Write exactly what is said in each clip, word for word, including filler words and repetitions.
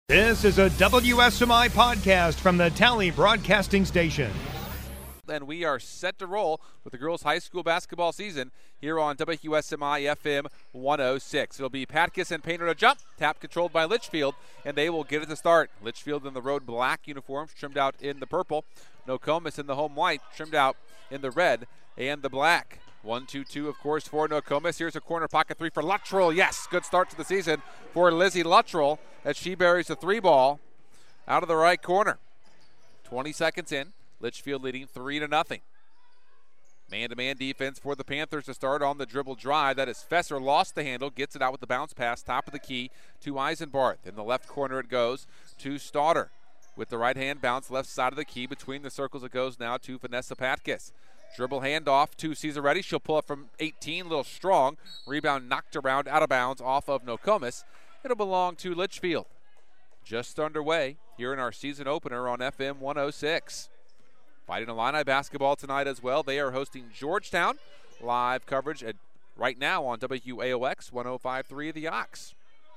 This is a W S M I podcast from the Tally Broadcasting Station. And we are set to roll with the girls' high school basketball season here on W S M I F M one oh six. It'll be Patkus and Painter to jump, tap controlled by Litchfield, and they will get it to start. Litchfield in the road black uniforms, trimmed out in the purple. Nokomis in the home white, trimmed out in the red and the black. one two two, of course, for Nokomis. Here's a corner pocket three for Luttrell. Yes, good start to the season for Lizzie Luttrell as she buries the three ball out of the right corner. twenty seconds in. Litchfield leading three to nothing. Man-to-man defense for the Panthers to start on the dribble drive. That is Fesser, lost the handle, gets it out with the bounce pass, top of the key to Eisenbarth. In the left corner it goes to Stauder. With the right hand bounce, left side of the key. Between the circles it goes now to Vanessa Patkus. Dribble handoff to Cesaretti. She'll pull up from eighteen, a little strong. Rebound knocked around, out of bounds, off of Nokomis. It'll belong to Litchfield. Just underway here in our season opener on F M one oh six. Fighting Illini basketball tonight as well. They are hosting Georgetown. Live coverage at, right now on W A O X one oh five point three The Ox.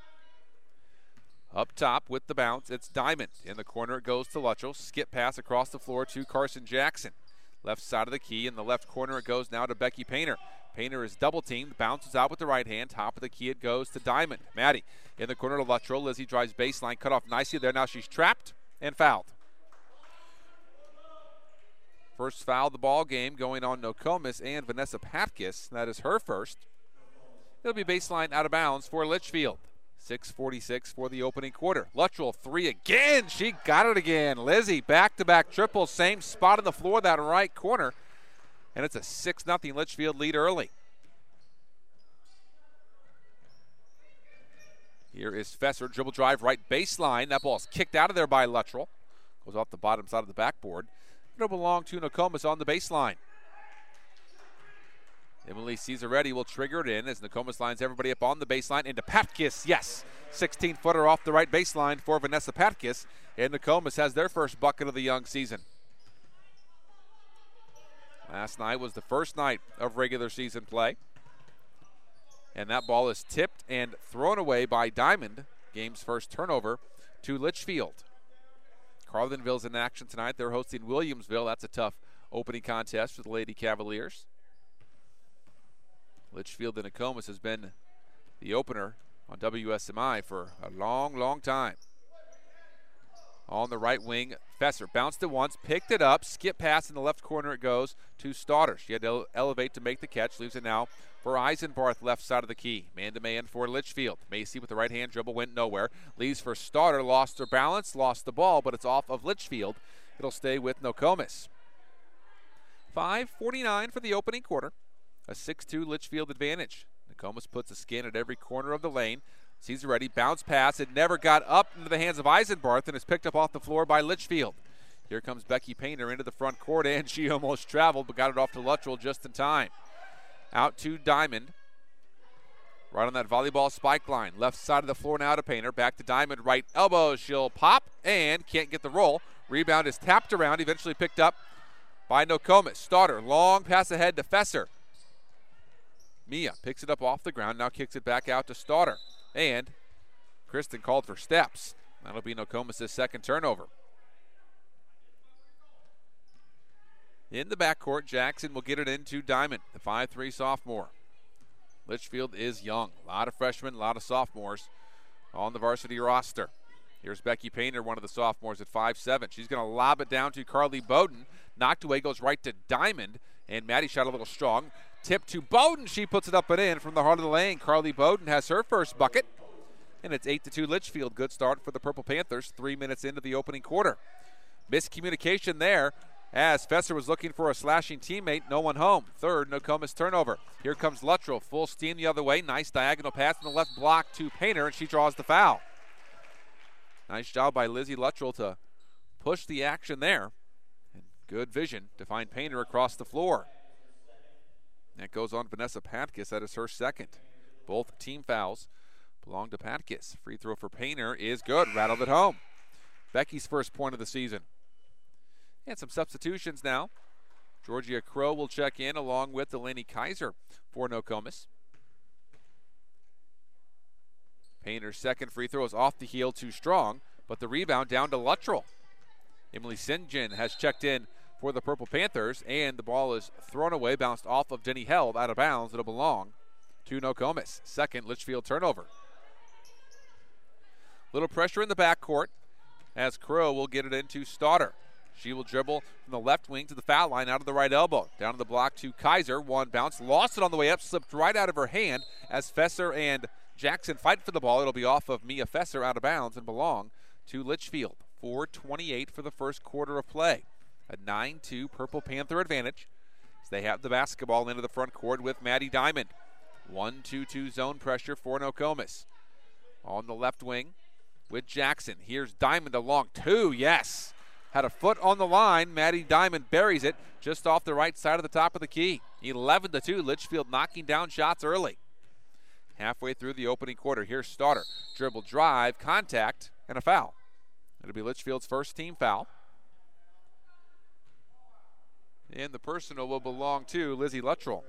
Up top with the bounce, it's Diamond. In the corner it goes to Luttrell. Skip pass across the floor to Carson Jackson. Left side of the key. In the left corner it goes now to Becky Painter. Painter is double teamed, bounces out with the right hand. Top of the key it goes to Diamond. Maddie in the corner to Luttrell. Lizzie drives baseline, cut off nicely there. Now she's trapped and fouled. First foul of the ball game going on Nokomis and Vanessa Patkus. That is her first. It'll be baseline out of bounds for Litchfield. six forty-six for the opening quarter. Luttrell three again. She got it again. Lizzie back-to-back triples. Same spot on the floor, that right corner. And it's a six nothing Litchfield lead early. Here is Fesser. Dribble drive right baseline. That ball's kicked out of there by Luttrell. Goes off the bottom side of the backboard. It'll belong to Nokomis on the baseline. Emily Cesaretti will trigger it in as Nokomis lines everybody up on the baseline into Patkus. Yes, sixteen-footer off the right baseline for Vanessa Patkus. And Nokomis has their first bucket of the young season. Last night was the first night of regular season play. And that ball is tipped and thrown away by Diamond. Game's first turnover to Litchfield. Carlinville's in action tonight. They're hosting Williamsville. That's a tough opening contest for the Lady Cavaliers. Litchfield and Nokomis has been the opener on W S M I for a long, long time. On the right wing, Fesser bounced it once, picked it up, skip pass in the left corner it goes to Stauder. She had to elevate to make the catch, leaves it now for Eisenbarth, left side of the key. Man-to-man for Litchfield. Macy with the right-hand dribble went nowhere. Leaves for Stauder, lost her balance, lost the ball, but it's off of Litchfield. It'll stay with Nokomis. five forty-nine for the opening quarter. A six two Litchfield advantage. Nokomis puts a skin at every corner of the lane. Cesaretti, bounce pass. It never got up into the hands of Eisenbarth and is picked up off the floor by Litchfield. Here comes Becky Painter into the front court, and she almost traveled but got it off to Luttrell just in time. Out to Diamond. Right on that volleyball spike line. Left side of the floor now to Painter. Back to Diamond. Right elbow. She'll pop and can't get the roll. Rebound is tapped around. Eventually picked up by Nokomis. Stauder. Long pass ahead to Fesser. Mia picks it up off the ground. Now kicks it back out to Stauder. And Kristen called for steps. That'll be Nokomis' second turnover. In the backcourt, Jackson will get it into Diamond, the five three sophomore. Litchfield is young. A lot of freshmen, a lot of sophomores on the varsity roster. Here's Becky Painter, one of the sophomores at five seven. She's going to lob it down to Carly Bowden. Knocked away, goes right to Diamond. And Maddie shot a little strong. Tip to Bowden. She puts it up and in from the heart of the lane. Carly Bowden has her first bucket. And it's eight to two Litchfield. Good start for the Purple Panthers. Three minutes into the opening quarter. Miscommunication there as Fesser was looking for a slashing teammate. No one home. Third Nokomis turnover. Here comes Luttrell. Full steam the other way. Nice diagonal pass in the left block to Painter, and she draws the foul. Nice job by Lizzie Luttrell to push the action there. And good vision to find Painter across the floor. That goes on Vanessa Patkus. That is her second. Both team fouls belong to Patkus. Free throw for Painter is good. Rattled it home. Becky's first point of the season. And some substitutions now. Georgia Crow will check in along with Delaney Kaiser for Nokomis. Painter's second free throw is off the heel, too strong. but the rebound down to Luttrell. Emily Saint John has checked in for the Purple Panthers, and the ball is thrown away, bounced off of Denny Held, out of bounds. It'll belong to Nokomis. Second Litchfield turnover. Little pressure in the backcourt as Crow will get it into Stauder. She will dribble from the left wing to the foul line out of the right elbow. Down to the block to Kaiser. One bounce, lost it on the way up, slipped right out of her hand as Fesser and Jackson fight for the ball. It'll be off of Mia Fesser, out of bounds, and belong to Litchfield. four twenty-eight for the first quarter of play. A nine two Purple Panther advantage as they have the basketball into the front court with Maddie Diamond. one two two zone pressure for Nokomis. On the left wing with Jackson. Here's Diamond along two, yes. Had a foot on the line. Maddie Diamond buries it just off the right side of the top of the key. eleven to two, Litchfield knocking down shots early. Halfway through the opening quarter, here's Stauder. Dribble, drive, contact, and a foul. It'll be Litchfield's first team foul. And the personal will belong to Lizzie Luttrell.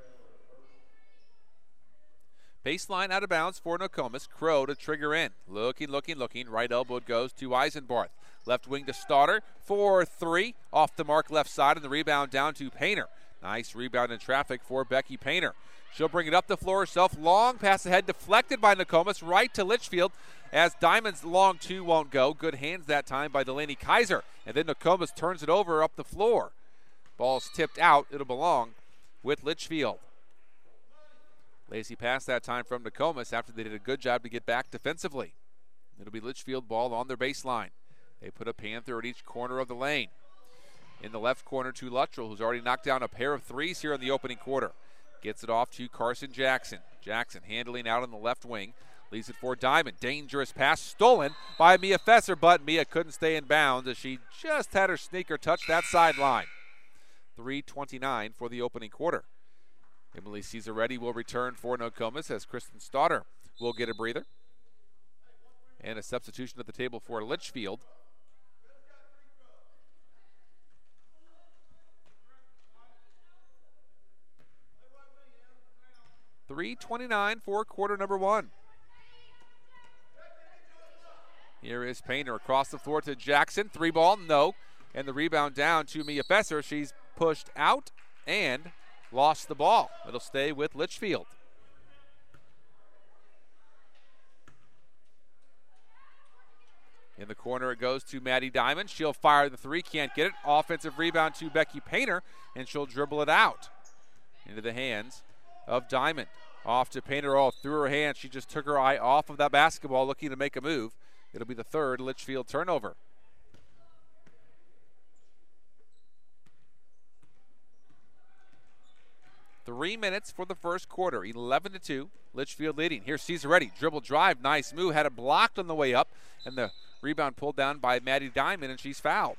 Baseline out of bounds for Nokomis. Crow to trigger in. Looking, looking, looking. Right elbow goes to Eisenbarth. Left wing to Stauder. four three. Off the mark left side, and the rebound down to Painter. Nice rebound in traffic for Becky Painter. She'll bring it up the floor herself. Long pass ahead, deflected by Nokomis. Right to Litchfield as Diamond's long two won't go. Good hands that time by Delaney Kaiser. And then Nokomis turns it over up the floor. Ball's tipped out. It'll belong with Litchfield. Lacy pass that time from Nokomis after they did a good job to get back defensively. It'll be Litchfield ball on their baseline. They put a Panther at each corner of the lane. In the left corner to Luttrell, who's already knocked down a pair of threes here in the opening quarter. Gets it off to Carson Jackson. Jackson handling out on the left wing. Leaves it for Diamond. Dangerous pass stolen by Mia Fesser, but Mia couldn't stay in bounds as she just had her sneaker touch that sideline. three twenty-nine for the opening quarter. Emily Cesaretti will return for Nokomis as Kristen Stauder will get a breather. And a substitution at the table for Litchfield. three twenty-nine for quarter number one. Here is Painter across the floor to Jackson. Three ball, no. And the rebound down to Mia Fesser. She's pushed out and lost the ball. It'll stay with Litchfield. In the corner it goes to Maddie Diamond. She'll fire the three, can't get it. Offensive rebound to Becky Painter, and she'll dribble it out into the hands of Diamond. Off to Painter, all through her hands. She just took her eye off of that basketball looking to make a move. It'll be the third Litchfield turnover. Three minutes for the first quarter, eleven to two, Litchfield leading. Here's Cesaretti, dribble drive, nice move, had it blocked on the way up, and the rebound pulled down by Maddie Diamond, and she's fouled.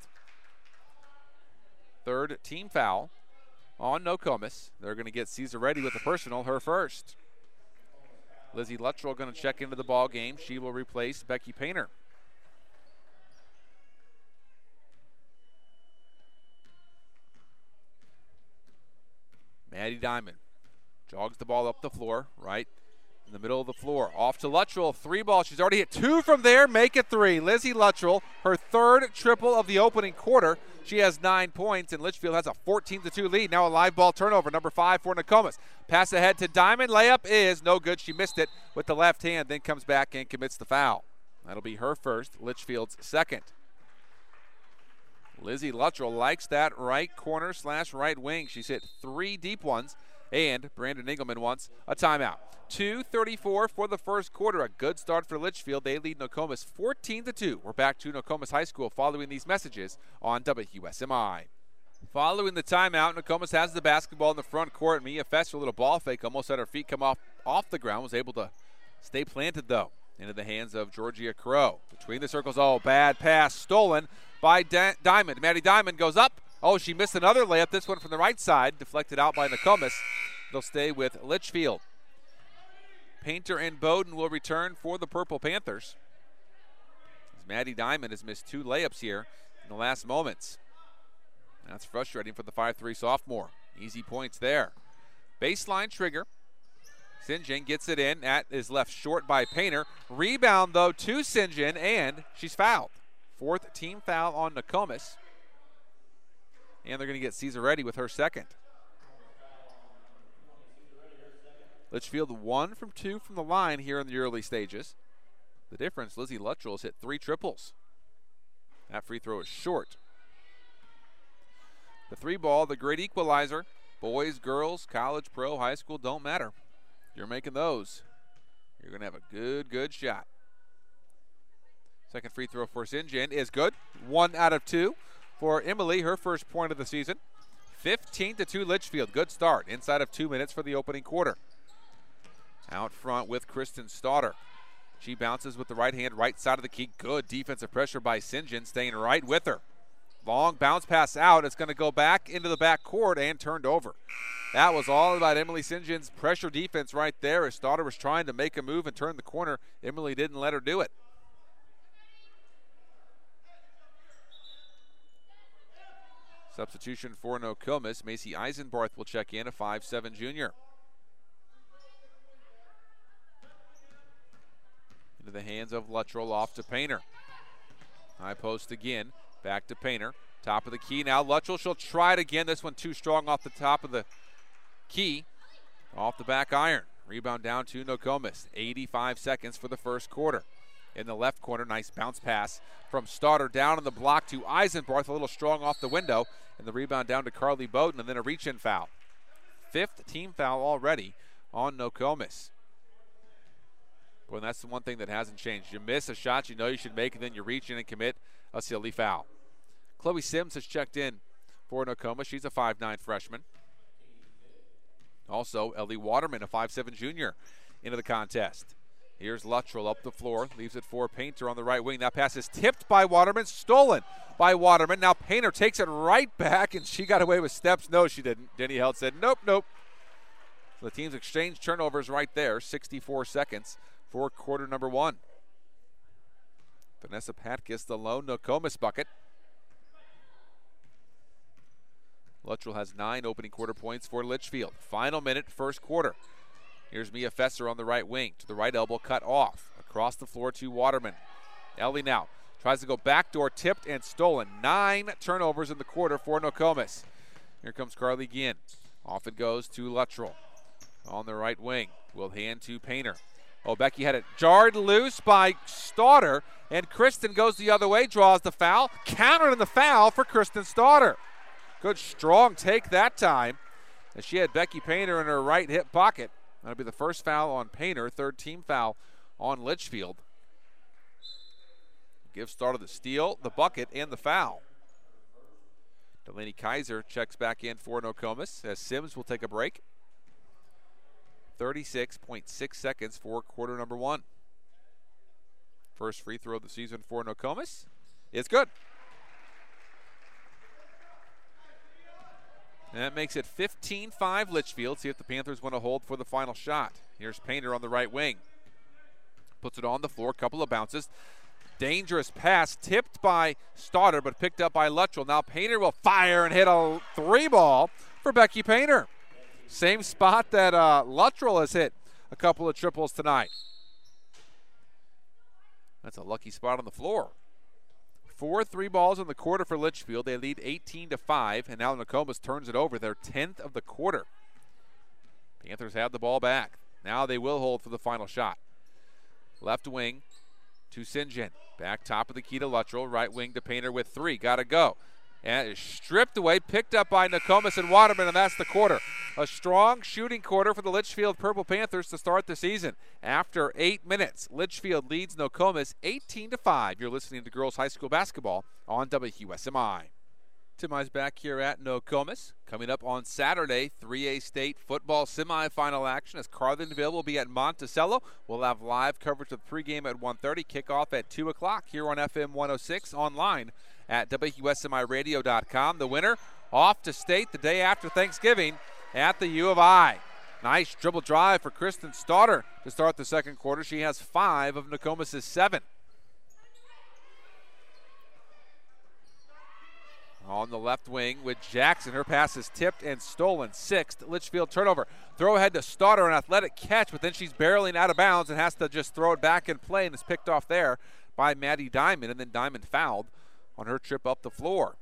Third team foul on Nokomis. They're going to get Cesaretti with the personal, her first. Lizzie Luttrell going to check into the ball game. She will replace Becky Painter. Maddie Diamond jogs the ball up the floor, right in the middle of the floor. Off to Luttrell, three ball. She's already hit two from there, make it three. Lizzie Luttrell, her third triple of the opening quarter. She has nine points, and Litchfield has a fourteen to two lead. Now a live ball turnover, number five for Nokomis. Pass ahead to Diamond, layup is no good. She missed it with the left hand, then comes back and commits the foul. That'll be her first, Litchfield's second. Lizzie Luttrell likes that right corner slash right wing. She's hit three deep ones, and Brandon Engelman wants a timeout. two thirty-four for the first quarter. A good start for Litchfield. They lead Nokomis fourteen to two. We're back to Nokomis High School following these messages on W S M I. Following the timeout, Nokomis has the basketball in the front court. Mia Fesser, a little ball fake, almost had her feet come off, off the ground. Was able to stay planted, though, into the hands of Georgia Crow. Between the circles, oh, bad pass, stolen by da- Diamond. Maddie Diamond goes up. Oh, she missed another layup. This one from the right side, deflected out by Nokomis. They'll stay with Litchfield. Painter and Bowden will return for the Purple Panthers. As Maddie Diamond has missed two layups here in the last moments. That's frustrating for the five three sophomore. Easy points there. Baseline trigger. Saint John gets it in. That is left short by Painter. Rebound, though, to Saint John, and she's fouled. fourth team foul on Nokomis. And they're going to get Cesaretti with her second. Litchfield one from two from the line here in the early stages. The difference, Lizzie Luttrell has hit three triples. That free throw is short. The three ball, the great equalizer. Boys, girls, college, pro, high school, don't matter. You're making those. You're going to have a good, good shot. Second free throw for Saint John is good. One out of two for Emily, her first point of the season. fifteen to two Litchfield. Good start. Inside of two minutes for the opening quarter. Out front with Kristen Stauder. She bounces with the right hand, right side of the key. Good defensive pressure by Saint John, staying right with her. Long bounce pass out. It's going to go back into the back court and turned over. That was all about Emily Saint John's pressure defense right there. As Stauder was trying to make a move and turn the corner, Emily didn't let her do it. Substitution for Nokomis. Macy Eisenbarth will check in, a five seven junior. Into the hands of Luttrell, off to Painter. High post again. Back to Painter. Top of the key now. Luttrell, she'll try it again. This one too strong off the top of the key. Off the back iron. Rebound down to Nokomis. eighty-five seconds for the first quarter. In the left corner, nice bounce pass from Stauder down on the block to Eisenbarth. A little strong off the window. And the rebound down to Carly Bowden, and then a reach-in foul. Fifth team foul already on Nokomis. Boy, and that's the one thing that hasn't changed. You miss a shot you know you should make, and then you reach in and commit a silly foul. Chloe Sims has checked in for Nokomis. She's a five nine freshman. Also, Ellie Waterman, a five seven junior, into the contest. Here's Luttrell up the floor, leaves it for Painter on the right wing. That pass is tipped by Waterman, stolen by Waterman. Now Painter takes it right back, and she got away with steps. No, she didn't. Denny Held said, nope, nope. So the teams exchange turnovers right there. sixty-four seconds for quarter number one. Vanessa Patkus, the lone Nokomis bucket. Luttrell has nine opening quarter points for Litchfield. Final minute, first quarter. Here's Mia Fesser on the right wing. To the right elbow, cut off. Across the floor to Waterman. Ellie now tries to go backdoor, tipped and stolen. Nine turnovers in the quarter for Nokomis. Here comes Carly Ginn. Off it goes to Luttrell. On the right wing, will hand to Painter. Oh, Becky had it jarred loose by Stauder, and Kristen goes the other way, draws the foul. Countered in the foul for Kristen Stauder. Good strong take that time, as she had Becky Painter in her right hip pocket. That'll be the first foul on Painter, third team foul on Litchfield. Gives Stauder the steal, the bucket, and the foul. Delaney Kaiser checks back in for Nokomis, as Sims will take a break. thirty-six point six seconds for quarter number one. First free throw of the season for Nokomis. It's good. And that makes it fifteen five Litchfield. See if the Panthers want to hold for the final shot. Here's Painter on the right wing. Puts it on the floor, couple of bounces. Dangerous pass, tipped by Stauder, but picked up by Luttrell. Now Painter will fire and hit a three ball for Becky Painter. Same spot that uh, Luttrell has hit a couple of triples tonight. That's a lucky spot on the floor. Four three balls in the quarter for Litchfield. They lead eighteen to five, and now Nokomis turns it over, their tenth of the quarter. Panthers have the ball back. Now they will hold for the final shot. Left wing to Saint John. Back top of the key to Luttrell. Right wing to Painter with three. Got to go. And it's stripped away, picked up by Nokomis and Waterman, and that's the quarter. A strong shooting quarter for the Litchfield Purple Panthers to start the season. After eight minutes, Litchfield leads Nokomis eighteen to five. You're listening to Girls High School Basketball on W Q S M I. Tim I's back here at Nokomis. Coming up on Saturday, three A state football semifinal action as Carlinville will be at Monticello. We'll have live coverage of the pregame at one thirty, kickoff at two o'clock here on F M one oh six, online at W Q S M I radio dot com. The winner off to state the day after Thanksgiving at the U of I. Nice dribble drive for Kristen Stauder to start the second quarter. She has five of Nokomis' seven. On the left wing with Jackson. Her pass is tipped and stolen. Sixth Litchfield turnover. Throw ahead to Stauder, an athletic catch, but then she's barreling out of bounds and has to just throw it back in play, and is picked off there by Maddie Diamond, and then Diamond fouled on her trip up the floor.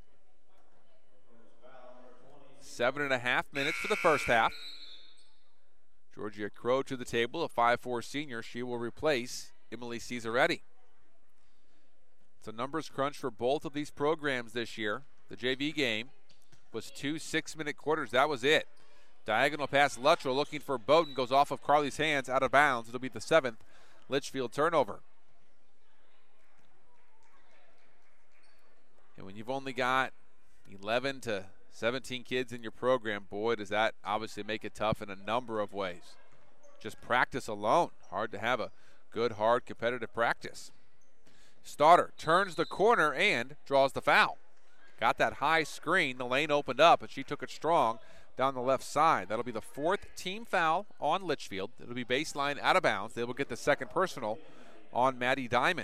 Seven and a half minutes for the first half. Georgia Crow to the table, a five four senior. She will replace Emily Cesaretti. It's a numbers crunch for both of these programs this year. The J V game was two six-minute quarters. That was it. Diagonal pass, Luttrell looking for Bowden. Goes off of Carly's hands, out of bounds. It'll be the seventh Litchfield turnover. And when you've only got eleven to seventeen kids in your program, boy, does that obviously make it tough in a number of ways. Just practice alone. Hard to have a good, hard, competitive practice. Stoddard turns the corner and draws the foul. Got that high screen. The lane opened up, and she took it strong down the left side. That'll be the fourth team foul on Litchfield. It'll be baseline out of bounds. They will get the second personal on Maddie Diamond.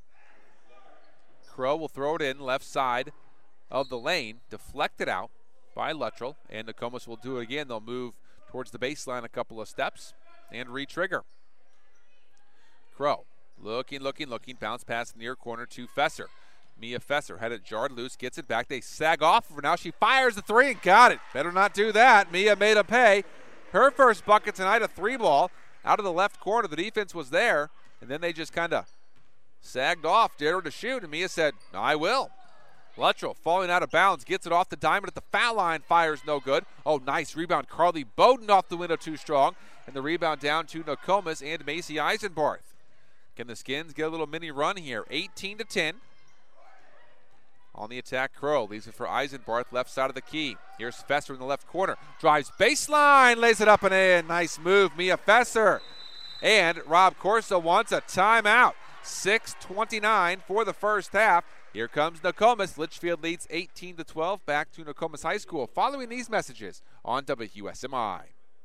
Crow will throw it in left side of the lane, deflected out by Luttrell, and Nokomis will do it again. They'll move towards the baseline a couple of steps and re-trigger. Crow looking, looking, looking, bounce pass near corner to Fesser. Mia Fesser had it jarred loose, gets it back. They sag off of her. Now she fires the three and got it. Better not do that. Mia made a pay. Her first bucket tonight, a three ball out of the left corner. The defense was there, and then they just kind of sagged off, dared her to shoot, and Mia said, I will. Luttrell falling out of bounds, gets it off the diamond at the foul line, fires no good. Oh, nice rebound. Carly Bowden off the window too strong, and the rebound down to Nokomis and Macy Eisenbarth. Can the Skins get a little mini run here? eighteen to ten. On the attack, Crow leaves it for Eisenbarth, left side of the key. Here's Fesser in the left corner. Drives baseline, lays it up and in. Nice move, Mia Fesser. And Rob Corso wants a timeout. six twenty-nine for the first half. Here comes Nokomis. Litchfield leads eighteen to twelve. Back to Nokomis High School following these messages on W S M I.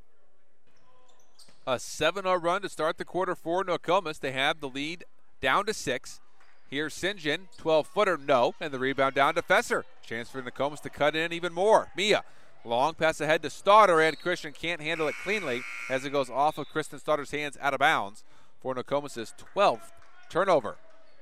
A seven oh run to start the quarter for Nokomis. They have the lead down to six. Here's St John, twelve-footer, no, and the rebound down to Fesser. Chance for Nokomis to cut in even more. Mia, long pass ahead to Stoddard, and Christian can't handle it cleanly as it goes off of Kristen Stoddard's hands out of bounds for Nokomis' twelfth turnover.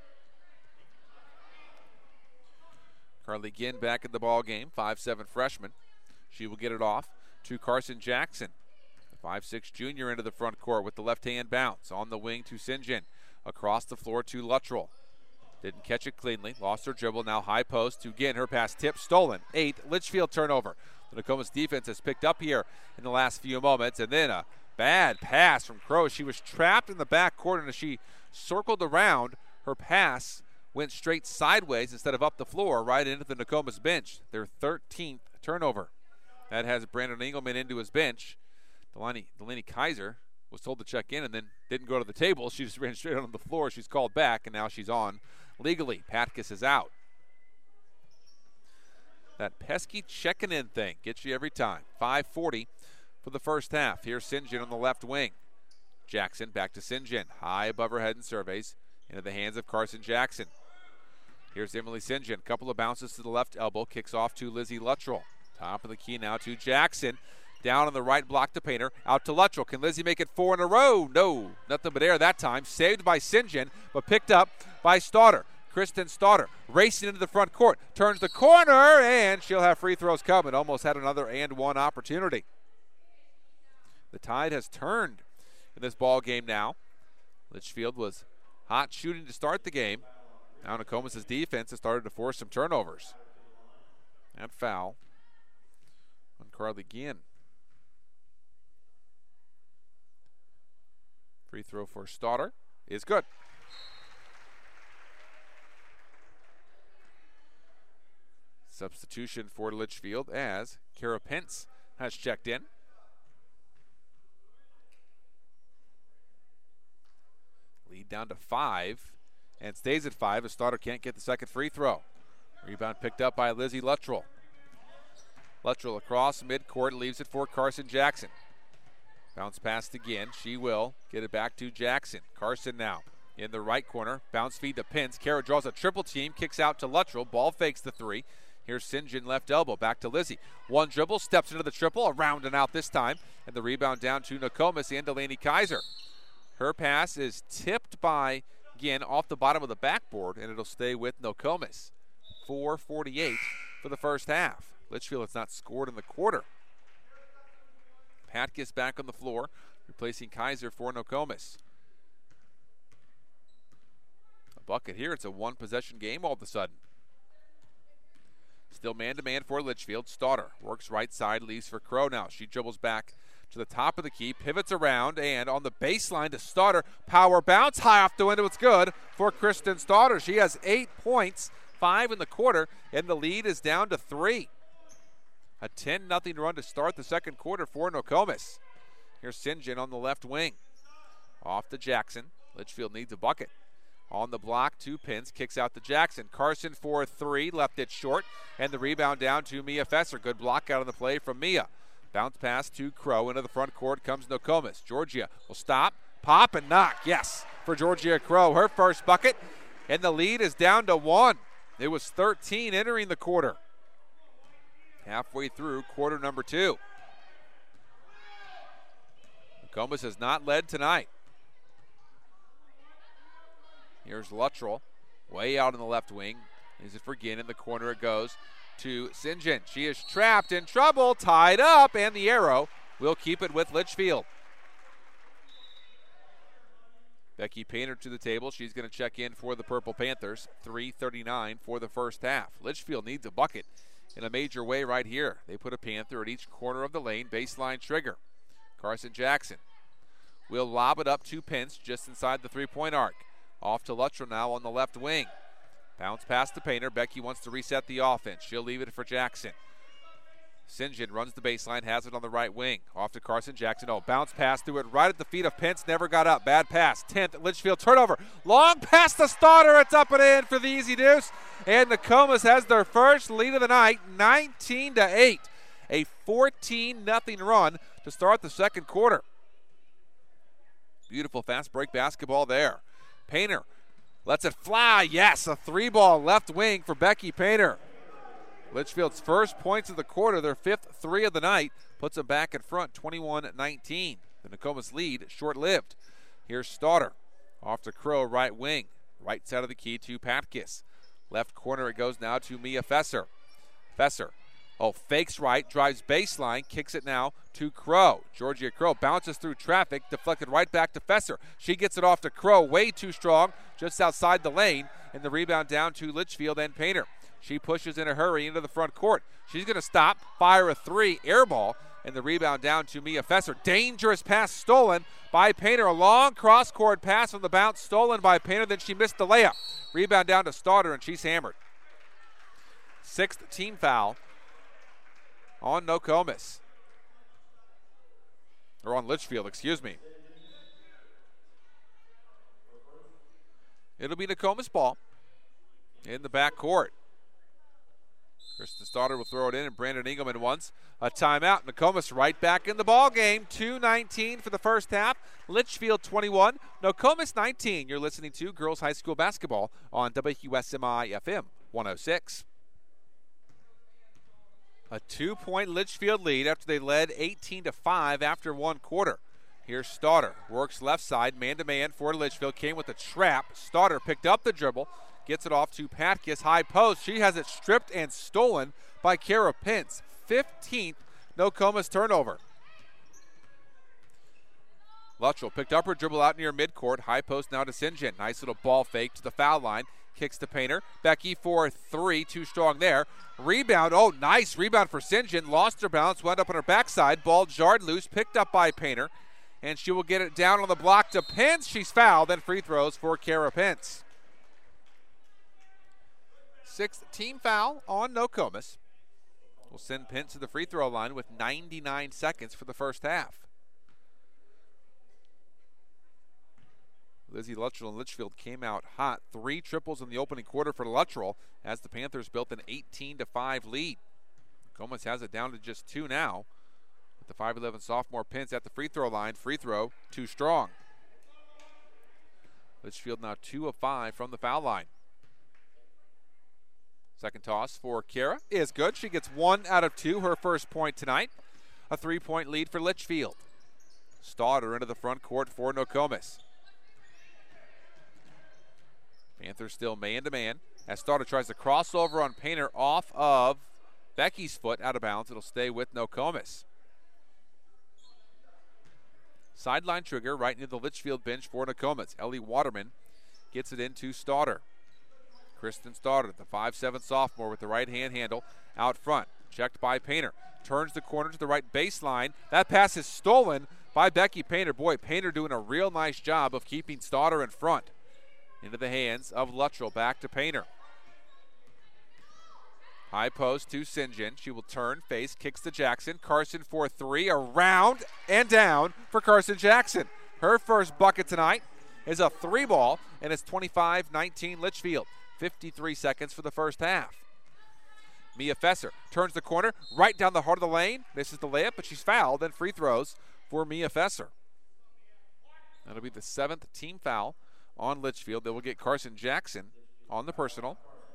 Carly Ginn back in the ball game, five seven freshman. She will get it off to Carson Jackson, the five six junior into the front court with the left-hand bounce. On the wing to St John, across the floor to Luttrell. Didn't catch it cleanly, lost her dribble, now high post to Ginn. Her pass tipped, stolen. Eighth Litchfield turnover. The Nokomis defense has picked up here in the last few moments, and then a bad pass from Crow. She was trapped in the back court, and as she circled around, her pass went straight sideways instead of up the floor, right into the Nokomis bench. Their thirteenth turnover. That has Brandon Engelman into his bench. Delaney, Delaney Kaiser was told to check in and then didn't go to the table. She just ran straight on the floor. She's called back, and now she's on legally. Patkus is out. That pesky checking in thing gets you every time. five forty for the first half. Here's St John on the left wing. Jackson back to St John. High above her head and surveys into the hands of Carson Jackson. Here's Emily St John. Couple of bounces to the left elbow. Kicks off to Lizzie Luttrell. Top of the key now to Jackson. Down on the right block to Painter. Out to Luttrell. Can Lizzie make it four in a row? No. Nothing but air that time. Saved by St John, but picked up by Stoddard. Kristen Stoddard racing into the front court. Turns the corner, and she'll have free throws coming. Almost had another and one opportunity. The tide has turned in this ball game now. Litchfield was hot shooting to start the game. Now Nokomis' defense has started to force some turnovers. And foul on Carly Ginn. Free throw for Stoddard is good. Substitution for Litchfield as Kara Pence has checked in. Lead down to five and stays at five as Stoddard can't get the second free throw. Rebound picked up by Lizzie Luttrell. Luttrell across midcourt, leaves it for Carson Jackson. Bounce passed again. She will get it back to Jackson. Carson now in the right corner. Bounce feed to Pence. Kara draws a triple team, kicks out to Luttrell. Ball fakes the three. Here's St John left elbow. Back to Lizzie. One dribble, steps into the triple. Around and out this time. And the rebound down to Nokomis and Delaney Kaiser. Her pass is tipped by again off the bottom of the backboard, and it'll stay with Nokomis. four forty-eight for the first half. Litchfield has not scored in the quarter. Patkus back on the floor, replacing Kaiser for Nokomis. A bucket here. It's a one-possession game all of a sudden. Still man-to-man for Litchfield. Stauder works right side, leaves for Crow now. She dribbles back to the top of the key, pivots around, and on the baseline to Stauder. Power bounce, high off the window. It's good for Kristen Stauder. She has eight points, five in the quarter, and the lead is down to three. A ten nothing run to start the second quarter for Nokomis. Here's Saint John on the left wing. Off to Jackson. Litchfield needs a bucket. On the block, two pins, kicks out to Jackson. Carson for three, left it short, and the rebound down to Mia Fesser. Good block out of the play from Mia. Bounce pass to Crow. Into the front court comes Nokomis. Georgia will stop, pop, and knock. Yes, for Georgia Crow. Her first bucket, and the lead is down to one. It was thirteen entering the quarter. Halfway through quarter number two. Nokomis has not led tonight. Here's Luttrell, way out in the left wing. Is it for Ginn? In the corner it goes to Saint John. She is trapped in trouble, tied up, and the arrow will keep it with Litchfield. Becky Painter to the table. She's going to check in for the Purple Panthers. three thirty-nine for the first half. Litchfield needs a bucket in a major way right here. They put a Panther at each corner of the lane. Baseline trigger. Carson Jackson will lob it up to Pence just inside the three-point arc. Off to Luttrell now on the left wing. Bounce past the Painter. Becky wants to reset the offense. She'll leave it for Jackson. Saint John runs the baseline, has it on the right wing. Off to Carson Jackson. Oh, bounce pass through it right at the feet of Pence. Never got up. Bad pass. tenth Litchfield turnover. Long pass to Stauder. It's up and in for the easy deuce. And Nokomis has their first lead of the night, nineteen to eight. A fourteen nothing run to start the second quarter. Beautiful fast break basketball there. Painter lets it fly. Yes, a three ball left wing for Becky Painter. Litchfield's first points of the quarter, their fifth three of the night, puts them back in front, twenty-one nineteen. The Nokomis lead short-lived. Here's Stauder. Off to Crow, right wing. Right side of the key to Patkus. Left corner it goes now to Mia Fesser. Fesser. Oh, fakes right, drives baseline, kicks it now to Crow. Georgia Crow bounces through traffic, deflected right back to Fesser. She gets it off to Crow, way too strong, just outside the lane, and the rebound down to Litchfield and Painter. She pushes in a hurry into the front court. She's going to stop, fire a three, air ball, and the rebound down to Mia Fesser. Dangerous pass stolen by Painter. A long cross-court pass from the bounce, stolen by Painter, then she missed the layup. Rebound down to Stauder, and she's hammered. Sixth team foul on Nokomis. Or on Litchfield, excuse me. It'll be Nokomis ball in the backcourt. Kristen Stauder will throw it in, and Brandon Engelman wants a timeout. Nokomis right back in the ball game. two nineteen for the first half. Litchfield twenty-one, Nokomis nineteen. You're listening to Girls High School Basketball on W S M I F M one oh six. A two-point Litchfield lead after they led eighteen to five after one quarter. Here's Stauder. Works left side, man-to-man for Litchfield. Came with a trap. Stauder picked up the dribble. Gets it off to Patkus, high post. She has it stripped and stolen by Kara Pence. fifteenth Nokomis turnover. Luttrell picked up her dribble out near midcourt. High post now to Saint John. Nice little ball fake to the foul line. Kicks to Painter. Becky for three. Too strong there. Rebound. Oh, nice rebound for Saint John. Lost her balance. Wound up on her backside. Ball jarred loose. Picked up by Painter. And she will get it down on the block to Pence. She's fouled. Then free throws for Kara Pence. Sixth team foul on Nokomis. We'll send Pence to the free throw line with ninety-nine seconds for the first half. Lizzie Luttrell and Litchfield came out hot. Three triples in the opening quarter for Luttrell as the Panthers built an eighteen to five lead. Nokomis has it down to just two now. With the five eleven sophomore Pence at the free throw line. Free throw too strong. Litchfield now two of five from the foul line. Second toss for Kara is good. She gets one out of two, her first point tonight. A three-point lead for Litchfield. Stauder into the front court for Nokomis. Panthers still man-to-man as Starter tries to cross over on Painter off of Becky's foot, out of bounds. It'll stay with Nokomis. Sideline trigger right near the Litchfield bench for Nokomis. Ellie Waterman gets it into Starter. Kristen Starter, the five seven sophomore with the right hand handle out front. Checked by Painter. Turns the corner to the right baseline. That pass is stolen by Becky Painter. Boy, Painter doing a real nice job of keeping Starter in front. Into the hands of Luttrell. Back to Painter. High post to Saint John. She will turn, face, kicks to Jackson. Carson for three. Around and down for Carson Jackson. Her first bucket tonight is a three ball, and it's twenty-five nineteen Litchfield. fifty-three seconds for the first half. Mia Fesser turns the corner right down the heart of the lane. Misses the layup, but she's fouled. Then free throws for Mia Fesser. That'll be the seventh team foul on Litchfield. They will get Carson Jackson on the personal.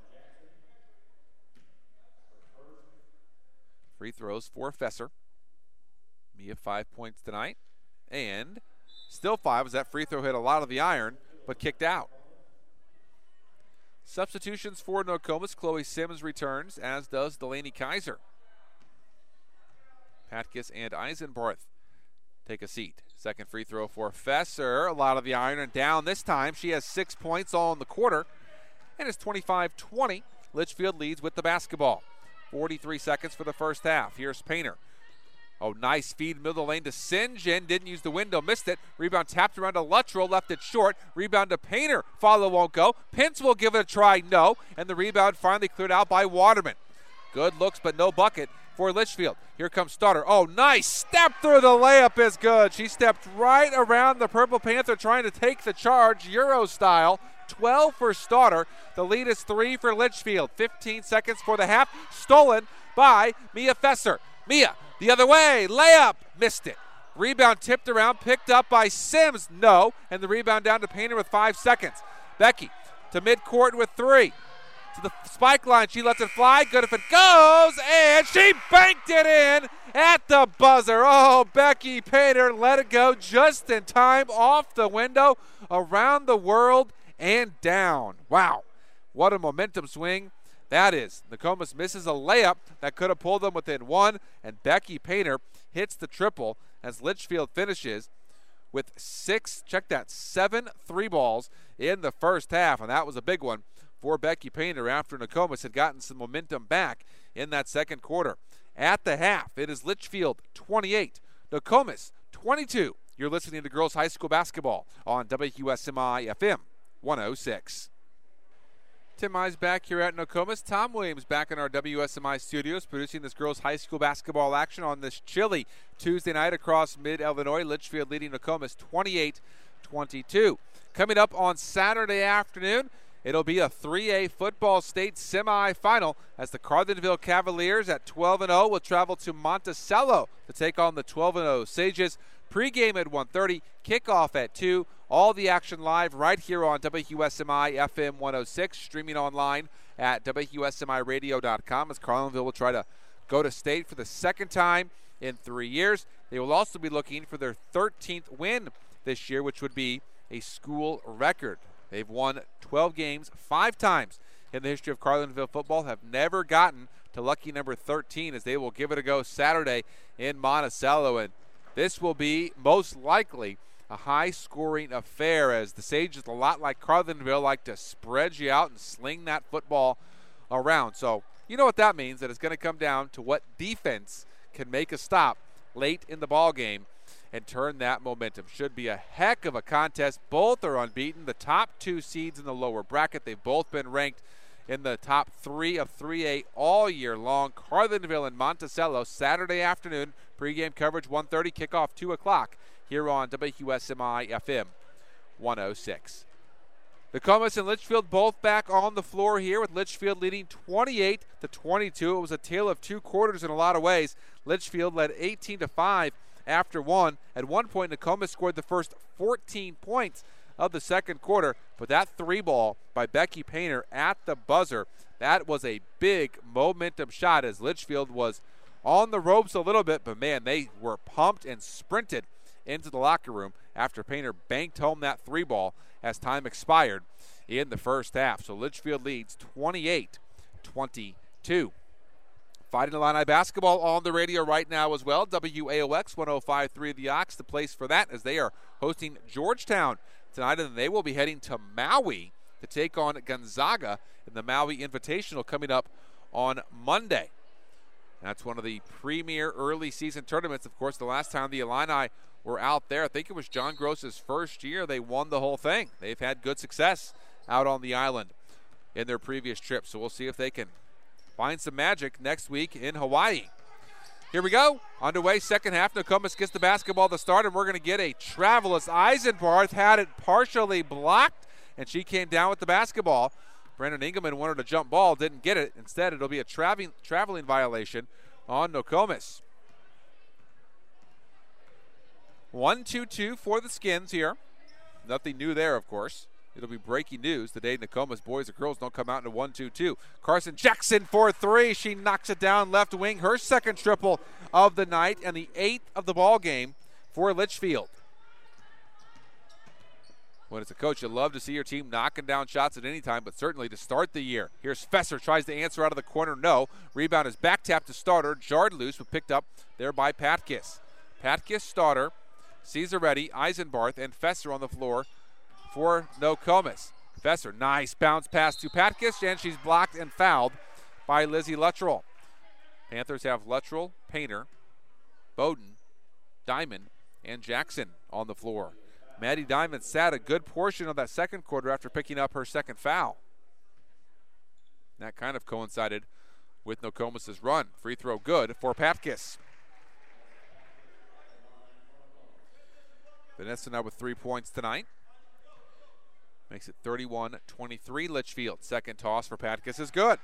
Free throws for Fesser. Mia five points tonight. And still five as that free throw hit a lot of the iron, but kicked out. Substitutions for Nokomis. Chloe Sims returns, as does Delaney Kaiser. Patkus and Eisenbarth take a seat. Second free throw for Fesser. A lot of the iron and down this time. She has six points all in the quarter. And it's twenty-five twenty. Litchfield leads with the basketball. forty-three seconds for the first half. Here's Painter. Oh, nice feed, middle of the lane to Saint John. Didn't use the window, missed it. Rebound tapped around to Luttrell, left it short. Rebound to Painter. Follow won't go. Pence will give it a try, no. And the rebound finally cleared out by Waterman. Good looks, but no bucket for Litchfield. Here comes Starter. Oh, nice. Step through the layup is good. She stepped right around the Purple Panther trying to take the charge, Euro style. twelve for Starter. The lead is three for Litchfield. fifteen seconds for the half. Stolen by Mia Fesser. Mia, the other way. Layup. Missed it. Rebound tipped around. Picked up by Sims. No. And the rebound down to Painter with five seconds. Becky to midcourt with three. To the spike line. She lets it fly. Good if it goes. And she banked it in at the buzzer. Oh, Becky Painter let it go just in time. Off the window. Around the world. And down. Wow. What a momentum swing that is. Nokomis misses a layup that could have pulled them within one, and Becky Painter hits the triple as Litchfield finishes with six, check that, seven three balls in the first half, and that was a big one for Becky Painter after Nokomis had gotten some momentum back in that second quarter. At the half, it is Litchfield twenty-eight, Nokomis twenty-two. You're listening to Girls High School Basketball on W Q S M I F M one oh six. Tim Mize back here at Nokomis. Tom Williams back in our W S M I studios producing this girls high school basketball action on this chilly Tuesday night across mid-Illinois. Litchfield leading Nokomis twenty-eight twenty-two. Coming up on Saturday afternoon, it'll be a three A football state semifinal as the Carlinville Cavaliers at twelve and oh will travel to Monticello to take on the twelve and oh Sages. Pre-game at one thirty, kickoff at two. All the action live right here on W Q S M I F M one oh six, streaming online at W Q S M I radio dot com as Carlinville will try to go to state for the second time in three years. They will also be looking for their thirteenth win this year, which would be a school record. They've won twelve games five times in the history of Carlinville football, have never gotten to lucky number thirteen as they will give it a go Saturday in Monticello. And this will be most likely a high-scoring affair as the Sages, a lot like Carlinville, like to spread you out and sling that football around. So you know what that means, that it's going to come down to what defense can make a stop late in the ball game and turn that momentum. Should be a heck of a contest. Both are unbeaten. The top two seeds in the lower bracket, they've both been ranked in the top three of three A all year long. Carlinville and Monticello, Saturday afternoon, pregame coverage one thirty, kickoff two o'clock. Here on W Q S M I F M one oh six. Nokomis and Litchfield both back on the floor here with Litchfield leading twenty-eight to twenty-two. It was a tale of two quarters in a lot of ways. Litchfield led eighteen to five after one. At one point, Nokomis scored the first fourteen points of the second quarter, but that three ball by Becky Painter at the buzzer, that was a big momentum shot as Litchfield was on the ropes a little bit, but man, they were pumped and sprinted into the locker room after Painter banked home that three ball as time expired in the first half. So Litchfield leads twenty-eight twenty-two. Fighting Illini basketball on the radio right now as well. W A O X one oh five point three The Ox, the place for that, as they are hosting Georgetown tonight, and they will be heading to Maui to take on Gonzaga in the Maui Invitational coming up on Monday. That's one of the premier early season tournaments. Of course, the last time the Illini were out there, I think it was John Gross's first year, they won the whole thing. They've had good success out on the island in their previous trip, so we'll see if they can find some magic next week in Hawaii. Here we go. Underway, second half. Nokomis gets the basketball to start, and we're going to get a travel as Eisenbarth had it partially blocked, and she came down with the basketball. Brandon Engelman wanted a jump ball, didn't get it. Instead, it'll be a traveling, traveling violation on Nokomis. one two two for the Skins here. Nothing new there, of course. It'll be breaking news today. Nokomis boys and girls don't come out in a one two two. Carson Jackson for three. She knocks it down left wing. Her second triple of the night and the eighth of the ball game for Litchfield. When it's a coach, you love to see your team knocking down shots at any time, but certainly to start the year. Here's Fesser, tries to answer out of the corner, no. Rebound is back tapped to Starter, jarred loose, but picked up there by Patkiss. Patkiss, Starter, Cesaretti, Eisenbarth, and Fesser on the floor for Nokomis. Fesser, nice bounce pass to Patkiss, and she's blocked and fouled by Lizzie Luttrell. Panthers have Luttrell, Painter, Bowden, Diamond, and Jackson on the floor. Maddie Diamond sat a good portion of that second quarter after picking up her second foul. That kind of coincided with Nokomis' run. Free throw good for Patkiss. Vanessa now with three points tonight. Makes it thirty-one twenty-three Litchfield. Second toss for Patkiss is good.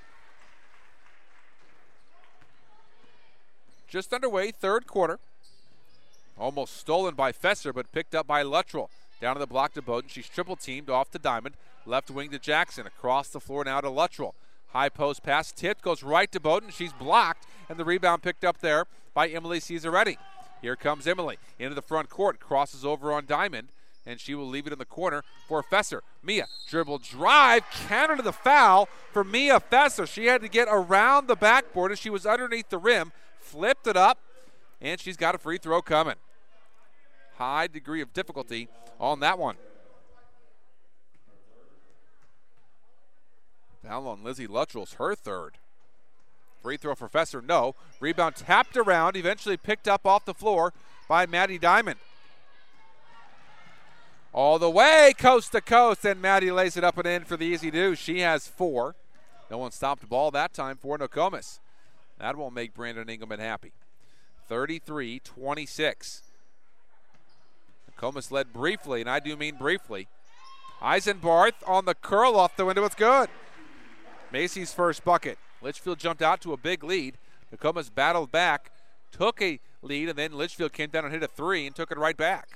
Just underway, third quarter. Almost stolen by Fesser, but picked up by Luttrell. Down to the block to Bowden. She's triple teamed off to Diamond. Left wing to Jackson. Across the floor now to Luttrell. High post pass tipped, goes right to Bowden. She's blocked, and the rebound picked up there by Emily Cesaretti. Here comes Emily into the front court. Crosses over on Diamond, and she will leave it in the corner for Fesser. Mia, dribble drive, counter to the foul for Mia Fesser. She had to get around the backboard as she was underneath the rim. Flipped it up, and she's got a free throw coming. High degree of difficulty on that one. Foul on Lizzie Luttrell's her third. Free throw for Fesser, no. Rebound tapped around, eventually picked up off the floor by Maddie Diamond. All the way coast to coast, and Maddie lays it up and in for the easy do. She has four. No one stopped the ball that time for Nokomis. That won't make Brandon Engelman happy. thirty-three twenty-six. Nokomis led briefly, and I do mean briefly. Eisenbarth on the curl off the window. It's good. Macy's first bucket. Litchfield jumped out to a big lead. Nokomis battled back, took a lead, and then Litchfield came down and hit a three and took it right back.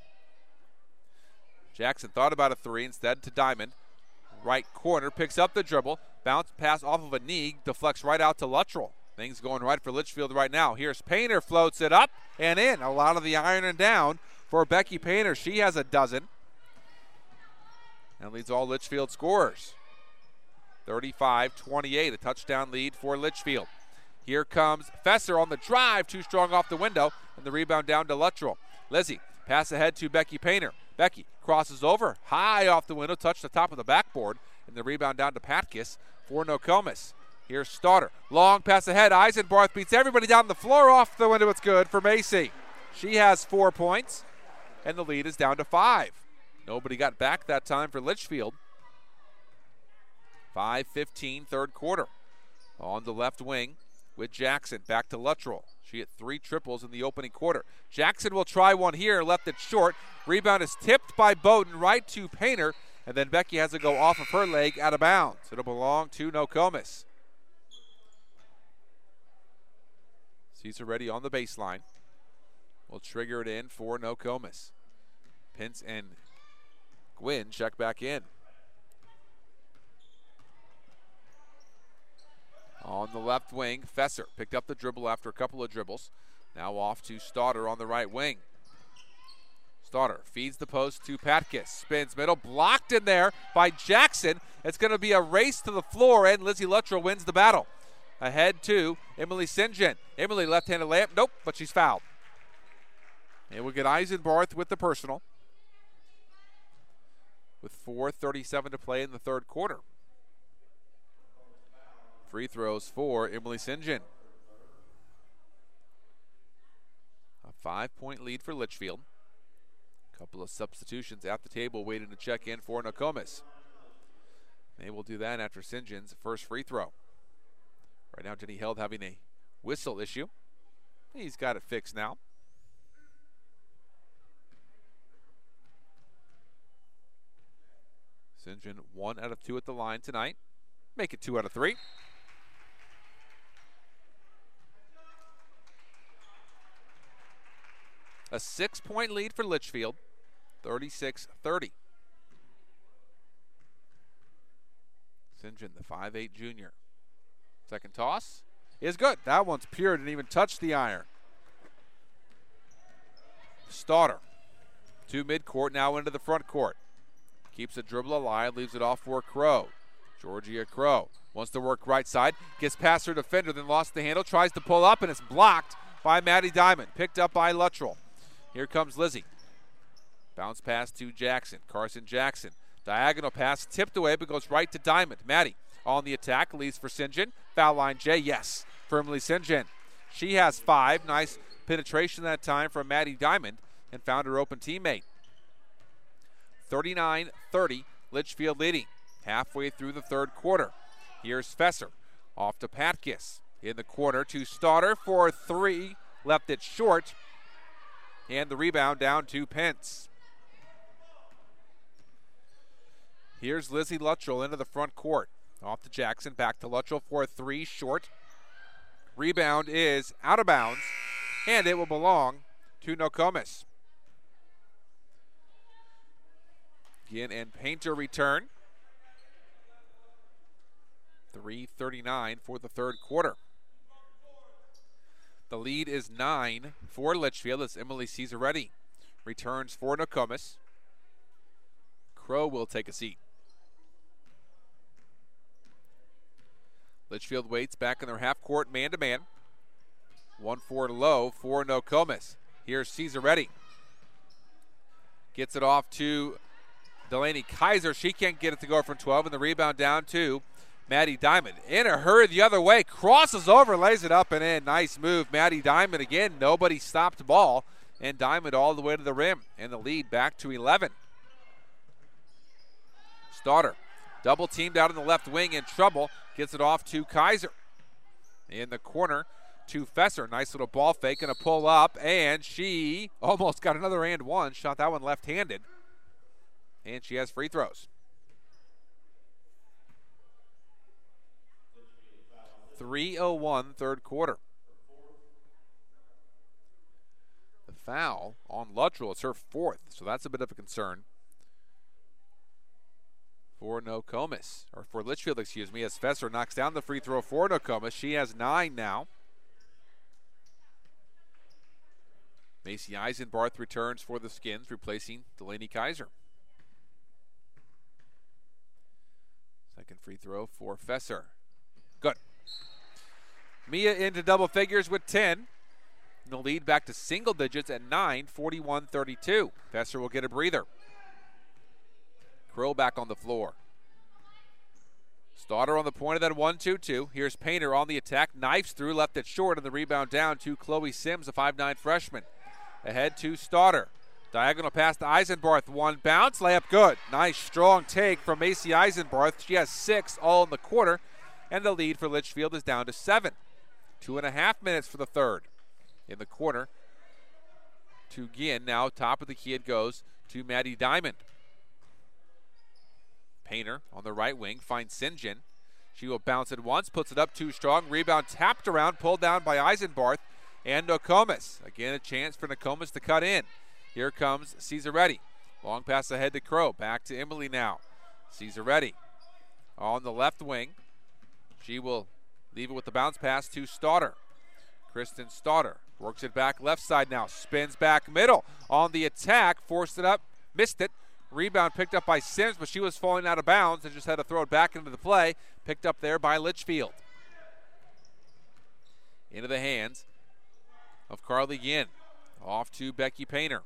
Jackson thought about a three, instead to Diamond. Right corner, picks up the dribble. Bounce pass off of a knee, deflects right out to Luttrell. Things going right for Litchfield right now. Here's Painter, floats it up and in. A lot of the ironing down for Becky Painter. She has a dozen. And leads all Litchfield scorers. thirty-five twenty-eight, a touchdown lead for Litchfield. Here comes Fesser on the drive, too strong off the window, and the rebound down to Luttrell. Lizzie, pass ahead to Becky Painter. Becky crosses over, high off the window, touched the top of the backboard, and the rebound down to Patkiss for Nokomis. Here's Starter, long pass ahead. Eisenbarth beats everybody down the floor, off the window. It's good for Macy. She has four points, and the lead is down to five. Nobody got back that time for Litchfield. five fifteen, third quarter. On the left wing with Jackson. Back to Luttrell. She hit three triples in the opening quarter. Jackson will try one here, left it short. Rebound is tipped by Bowden right to Painter, and then Becky has to go off of her leg out of bounds. It'll belong to Nokomis. Cesaretti on the baseline. Will trigger it in for Nokomis. Pence and Gwynn check back in. On the left wing, Fesser picked up the dribble after a couple of dribbles. Now off to Starter on the right wing. Stauder feeds the post to Patkus. Spins middle, blocked in there by Jackson. It's going to be a race to the floor, and Lizzie Luttrell wins the battle. Ahead to Emily Sinjin. Emily left-handed layup. Nope, but she's fouled. And we'll get Eisenbarth with the personal with four thirty-seven to play in the third quarter. Free throws for Emily Sinjin. A five-point lead for Litchfield. A couple of substitutions at the table waiting to check in for Nokomis. They will do that after Sinjin's first free throw. Right now, Denny Held having a whistle issue. He's got it fixed now. Sinjin one out of two at the line tonight. Make it two out of three. A six-point lead for Litchfield, thirty-six thirty. Sinjin, the five eight junior. Second toss is good. That one's pure, didn't even touch the iron. Stauder to midcourt, now into the front court. Keeps the dribble alive, leaves it off for Crow. Georgia Crow wants to work right side, gets past her defender, then lost the handle, tries to pull up, and it's blocked by Maddie Diamond. Picked up by Luttrell. Here comes Lizzie. Bounce pass to Jackson. Carson Jackson. Diagonal pass tipped away, but goes right to Diamond. Maddie on the attack, leads for Sinjin. Foul line J, yes, firmly Sinjin. She has five. Nice penetration that time from Maddie Diamond and found her open teammate. thirty-nine thirty, Litchfield leading. Halfway through the third quarter. Here's Fesser. Off to Patkus. In the corner to Stauder for three. Left it short. And the rebound down to Pence. Here's Lizzie Luttrell into the front court. Off to Jackson, back to Luttrell for a three, short. Rebound is out of bounds, and it will belong to Nokomis. Ginn and Painter return. three thirty-nine for the third quarter. The lead is nine for Litchfield as Emily Cesaretti returns for Nokomis. Crow will take a seat. Litchfield waits back in their half court man-to-man. one four low for Nokomis. Here's Cesaretti. Gets it off to Delaney Kaiser. She can't get it to go from twelve, and the rebound down to Maddie Diamond. In a hurry the other way. Crosses over, lays it up and in. Nice move. Maddie Diamond again. Nobody stopped the ball. And Diamond all the way to the rim. And the lead back to eleven. Stauder double teamed out in the left wing, in trouble. Gets it off to Kaiser. In the corner to Fesser. Nice little ball fake and a pull up. And she almost got another and one. Shot that one left-handed. And she has free throws. three oh one third quarter. The foul on Luttrell. It's her fourth, so that's a bit of a concern for Nokomis, or for Litchfield, excuse me, as Fesser knocks down the free throw for Nokomis. She has nine now. Macy Eisenbarth returns for the Skins, replacing Delaney Kaiser. Second free throw for Fesser. Good. Mia into double figures with ten. And the lead back to single digits at nine, forty-one thirty-two. Fesser will get a breather. Crow back on the floor. Stauder on the point of that one two two. Here's Painter on the attack. Knifes through, left it short, and the rebound down to Chloe Sims, a five nine freshman. Ahead to Stauder. Diagonal pass to Eisenbarth. One bounce. Layup good. Nice strong take from Macy Eisenbarth. She has six all in the quarter. And the lead for Litchfield is down to seven. Two and a half minutes for the third. In the corner to Ginn. Now top of the key it goes to Maddie Diamond. Painter on the right wing finds Sinjin. She will bounce it once, puts it up too strong. Rebound tapped around, pulled down by Eisenbarth and Nokomis. Again, a chance for Nokomis to cut in. Here comes Cesaretti. Long pass ahead to Crow. Back to Emily now. Cesaretti on the left wing. She will leave it with the bounce pass to Stauder. Kristen Stauder Works it back left side now. Spins back middle. On the attack, forced it up, missed it. Rebound picked up by Sims, but she was falling out of bounds and just had to throw it back into the play. Picked up there by Litchfield. Into the hands of Carly Yin. Off to Becky Painter.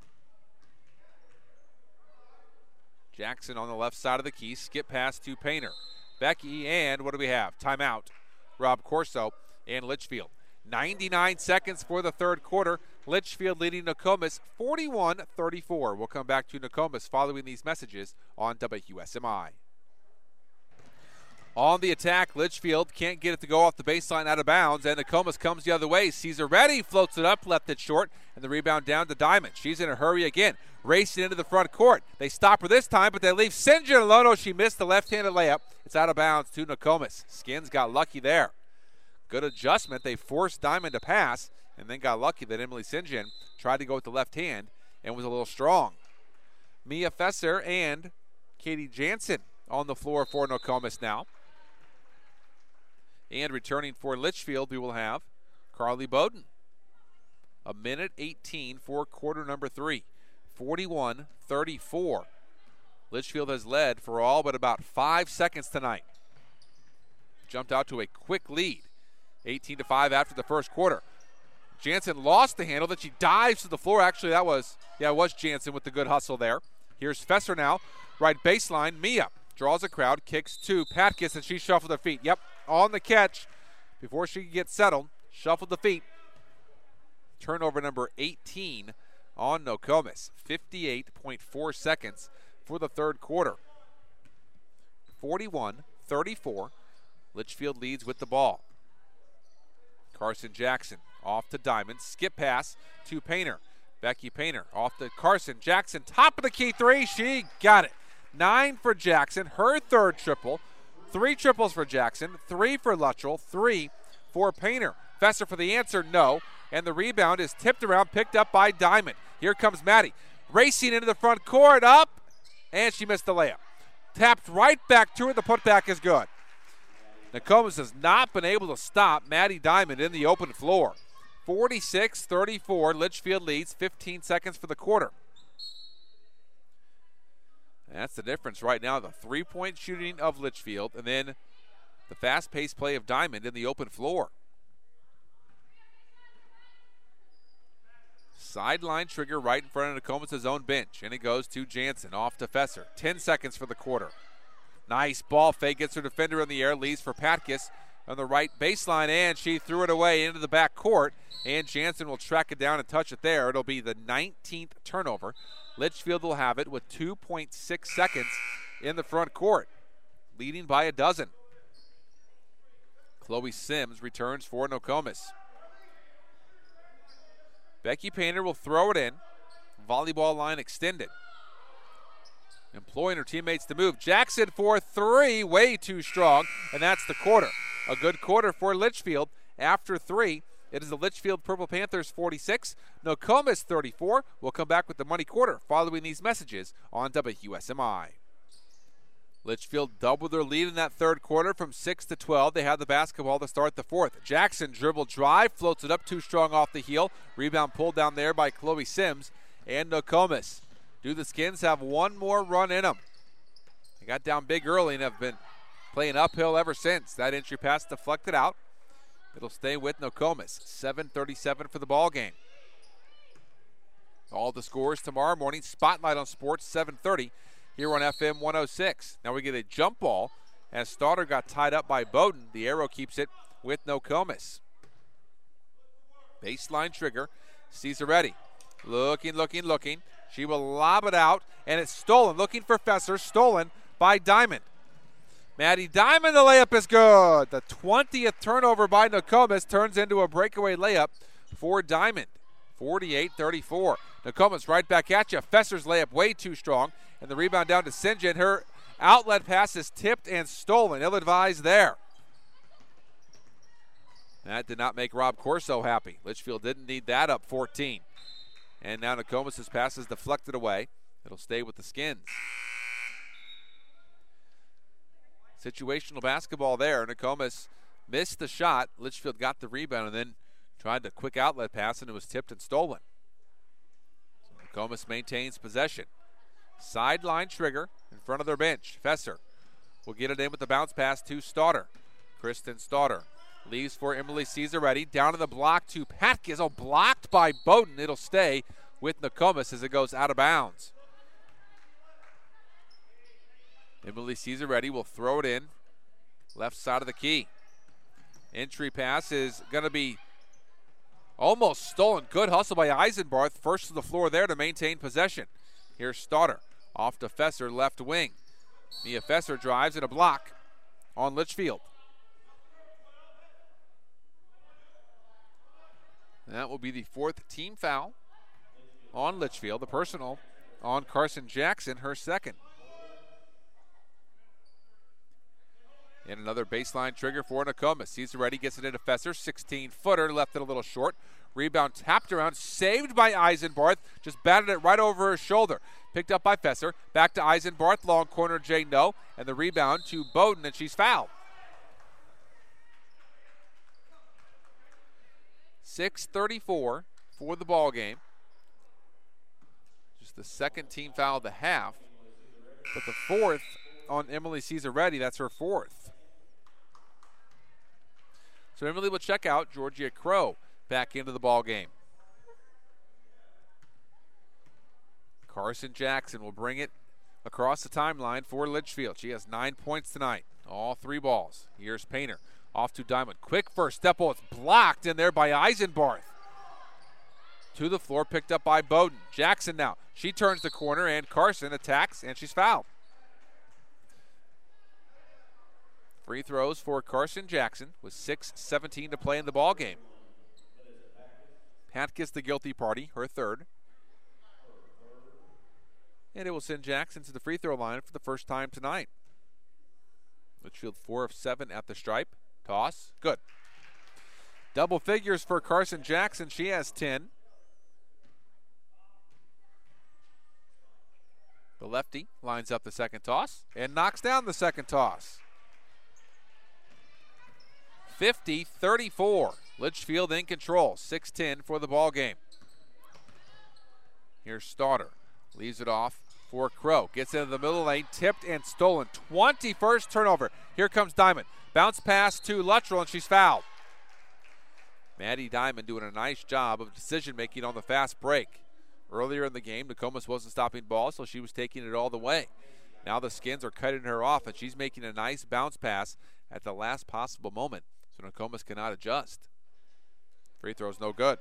Jackson on the left side of the key. Skip pass to Painter. Becky, and what do we have? Timeout. Rob Corso and Litchfield. ninety-nine seconds for the third quarter. Litchfield leading Nokomis forty-one thirty-four. We'll come back to Nokomis following these messages on W S M I. On the attack, Litchfield can't get it to go off the baseline out of bounds, and Nokomis comes the other way. Caesar Reddy floats it up, left it short, and the rebound down to Diamond. She's in a hurry again, racing into the front court. They stop her this time, but they leave Sinjin alone. Oh, she missed the left-handed layup. It's out of bounds to Nokomis. Skins got lucky there. Good adjustment. They forced Diamond to pass and then got lucky that Emily Sinjin tried to go with the left hand and was a little strong. Mia Fesser and Katie Jansen on the floor for Nokomis now. And returning for Litchfield, we will have Carly Bowden. A minute eighteen for quarter number three. forty-one thirty-four. Litchfield has led for all but about five seconds tonight. Jumped out to a quick lead. eighteen to five after the first quarter. Jansen lost the handle, then she dives to the floor. Actually, that was, yeah, it was Jansen with the good hustle there. Here's Fesser now, right baseline. Mia draws a crowd, kicks to Patkus, and she shuffled her feet. Yep, on the catch before she could get settled. Shuffled the feet. Turnover number eighteen on Nokomis. fifty-eight point four seconds for the third quarter. forty-one thirty-four. Litchfield leads with the ball. Carson Jackson off to Diamond. Skip pass to Painter. Becky Painter off to Carson Jackson. Top of the key three. She got it. Nine for Jackson. Her third triple. Three triples for Jackson. Three for Luttrell. Three for Painter. Fesser for the answer, no. And the rebound is tipped around, picked up by Diamond. Here comes Maddie. Racing into the front court. Up. And she missed the layup. Tapped right back to her. The putback is good. Nokomis has not been able to stop Maddie Diamond in the open floor. forty-six thirty-four. Litchfield leads. fifteen seconds for the quarter. That's the difference right now. The three-point shooting of Litchfield and then the fast-paced play of Diamond in the open floor. Sideline trigger right in front of Nokomis' own bench. And it goes to Jansen. Off to Fesser. ten seconds for the quarter. Nice ball fake. Gets her defender in the air. Leaves for Patkus on the right baseline. And she threw it away into the back court. And Jansen will track it down and touch it there. It'll be the nineteenth turnover. Litchfield will have it with two point six seconds in the front court. Leading by a dozen. Chloe Sims returns for Nokomis. Becky Painter will throw it in. Volleyball line extended. Employing her teammates to move. Jackson for three, way too strong, and that's the quarter. A good quarter for Litchfield. After three, it is the Litchfield Purple Panthers forty-six, Nokomis thirty-four. We'll come back with the money quarter following these messages on W S M I. Litchfield doubled their lead in that third quarter from six to twelve. They had the basketball to start the fourth. Jackson dribble drive, floats it up too strong off the heel. Rebound pulled down there by Chloe Sims and Nokomis. Do the Skins have one more run in them? They got down big early and have been playing uphill ever since. That entry pass deflected out. It'll stay with Nokomis. seven thirty-seven for the ball game. All the scores tomorrow morning. Spotlight on Sports, seven thirty here on F M one oh six. Now we get a jump ball as Stoddard got tied up by Bowden. The arrow keeps it with Nokomis. Baseline trigger. Caesar ready. Looking, looking, looking. She will lob it out, and it's stolen. Looking for Fesser. Stolen by Diamond. Maddie Diamond, the layup is good. The twentieth turnover by Nokomis turns into a breakaway layup for Diamond. forty-eight thirty-four. Nokomis right back at you. Fesser's layup way too strong. And the rebound down to Sinjin. Her outlet pass is tipped and stolen. Ill-advised there. That did not make Rob Corso happy. Litchfield didn't need that up fourteen. And now Nokomis' pass is deflected away. It'll stay with the Skins. Situational basketball there. Nokomis missed the shot. Litchfield got the rebound and then Tried the quick outlet pass, and it was tipped and stolen. So Nokomis maintains possession. Sideline trigger in front of their bench. Fesser will get it in with the bounce pass to Stauder. Kristen Stauder leaves for Emily Cesaretti. Down to the block to Patkiss. Oh, blocked by Bowden. It'll stay with Nokomis as it goes out of bounds. Emily Cesaretti will throw it in. Left side of the key. Entry pass is going to be almost stolen. Good hustle by Eisenbarth. First to the floor there to maintain possession. Here's Stauder. Off to Fesser, left wing. Mia Fesser drives in a block on Litchfield. That will be the fourth team foul on Litchfield. The personal on Carson Jackson, her second. And another baseline trigger for Nokomis. Cesaretti gets it into Fesser. sixteen-footer, left it a little short. Rebound tapped around, saved by Eisenbarth. Just batted it right over her shoulder. Picked up by Fesser. Back to Eisenbarth. Long corner, Jay No. And the rebound to Bowden, and she's fouled. six thirty-four for the ball game. Just the second team foul of the half. But the fourth on Emily Cesaretti. That's her fourth. So Emily will check out. Georgia Crow back into the ball game. Carson Jackson will bring it across the timeline for Litchfield. She has nine points tonight. All three balls. Here's Painter. Off to Diamond. Quick first step. Oh, it's blocked in there by Eisenbarth. To the floor, picked up by Bowden. Jackson now. She turns the corner, and Carson attacks, and she's fouled. Free throws for Carson Jackson with six seventeen to play in the ball game. Patkiss the guilty party, her third. And it will send Jackson to the free throw line for the first time tonight. Litchfield four of seven at the stripe. Toss, good. Double figures for Carson Jackson. She has ten. The lefty lines up the second toss and knocks down the second toss. fifty thirty-four. Litchfield in control. six ten for the ball game. Here's Stauder. Leaves it off for Crow. Gets into the middle lane. Tipped and stolen. twenty-first turnover. Here comes Diamond. Bounce pass to Luttrell, and she's fouled. Maddie Diamond doing a nice job of decision making on the fast break. Earlier in the game, Nokomis wasn't stopping balls, so she was taking it all the way. Now the Skins are cutting her off, and she's making a nice bounce pass at the last possible moment. So Nokomis cannot adjust. Free throw's no good.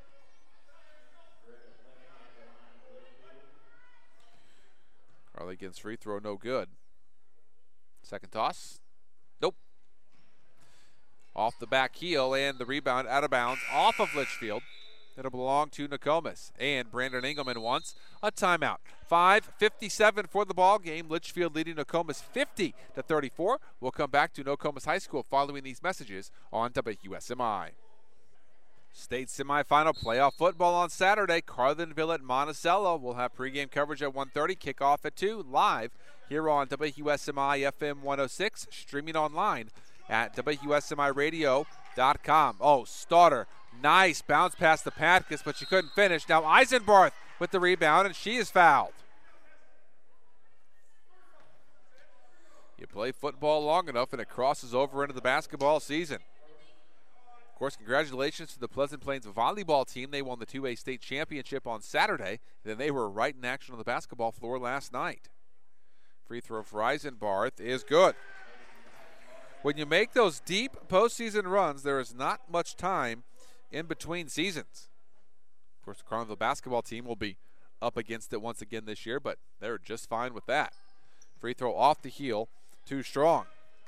Carly Ginn's free throw no good. Second toss. Nope. Off the back heel, and the rebound out of bounds off of Litchfield. It'll belong to Nokomis. And Brandon Engelman wants a timeout. five fifty-seven for the ball game. Litchfield leading Nokomis fifty to thirty-four. We'll come back to Nokomis High School following these messages on W S M I. State semifinal playoff football on Saturday. Carlinville at Monticello. We'll have pregame coverage at one thirty. Kickoff at two. Live here on W S M I F M one oh six. Streaming online at W S M I radio dot com. Oh, Stauder. Nice bounce past the Patkiss, but she couldn't finish. Now Eisenbarth with the rebound, and she is fouled. You play football long enough, and it crosses over into the basketball season. Of course, congratulations to the Pleasant Plains volleyball team. They won the two A state championship on Saturday. Then they were right in action on the basketball floor last night. Free throw for Eisenbarth is good. When you make those deep postseason runs, there is not much time in between seasons. Of course, the Carlinville basketball team will be up against it once again this year, but they're just fine with that. Free throw off the heel, too strong.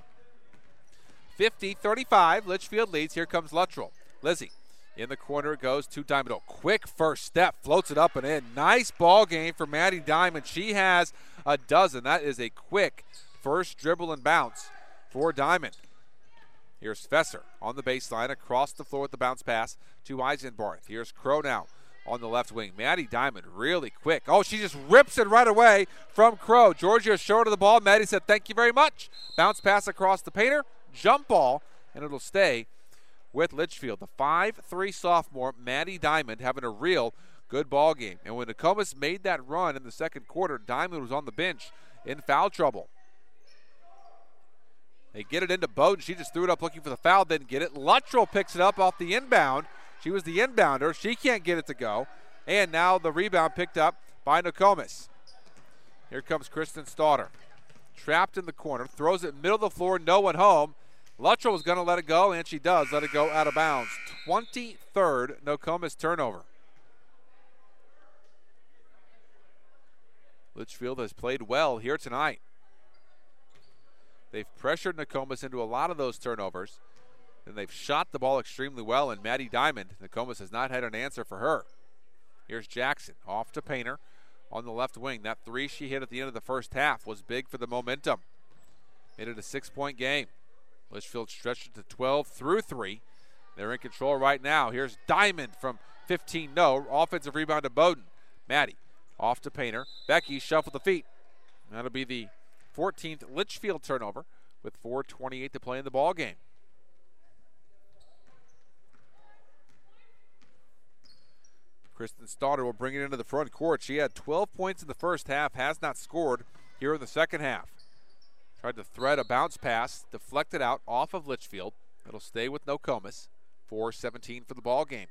fifty thirty-five, Litchfield leads. Here comes Luttrell. Lizzie in the corner goes to Diamond. Oh, quick first step, floats it up and in. Nice ball game for Maddie Diamond. She has a dozen. That is a quick first dribble and bounce for Diamond. Here's Fesser on the baseline, across the floor with the bounce pass to Eisenbarth. Here's Crow now on the left wing. Maddie Diamond really quick. Oh, she just rips it right away from Crow. Georgia short of the ball. Maddie said, thank you very much. Bounce pass across the painter. Jump ball, and it'll stay with Litchfield. The five three sophomore, Maddie Diamond, having a real good ball game. And when Nokomis made that run in the second quarter, Diamond was on the bench in foul trouble. They get it into Bowden. She just threw it up looking for the foul, didn't get it. Luttrell picks it up off the inbound. She was the inbounder. She can't get it to go. And now the rebound picked up by Nokomis. Here comes Kristen Stauder. Trapped in the corner, throws it middle of the floor, no one home. Luttrell was going to let it go, and she does let it go out of bounds. twenty-third Nokomis turnover. Litchfield has played well here tonight. They've pressured Nokomis into a lot of those turnovers, and they've shot the ball extremely well, and Maddie Diamond, Nokomis has not had an answer for her. Here's Jackson, off to Painter on the left wing. That three she hit at the end of the first half was big for the momentum. Made it a six-point game. Litchfield stretched it to twelve through three. They're in control right now. Here's Diamond from fifteen. No. Offensive rebound to Bowden. Maddie off to Painter. Becky shuffled the feet. That'll be the fourteenth Litchfield turnover with four twenty-eight to play in the ball game. Kristen Stauder will bring it into the front court. She had twelve points in the first half, has not scored here in the second half. Tried to thread a bounce pass, deflected out off of Litchfield. It'll stay with Nokomis. four seventeen for the ball game.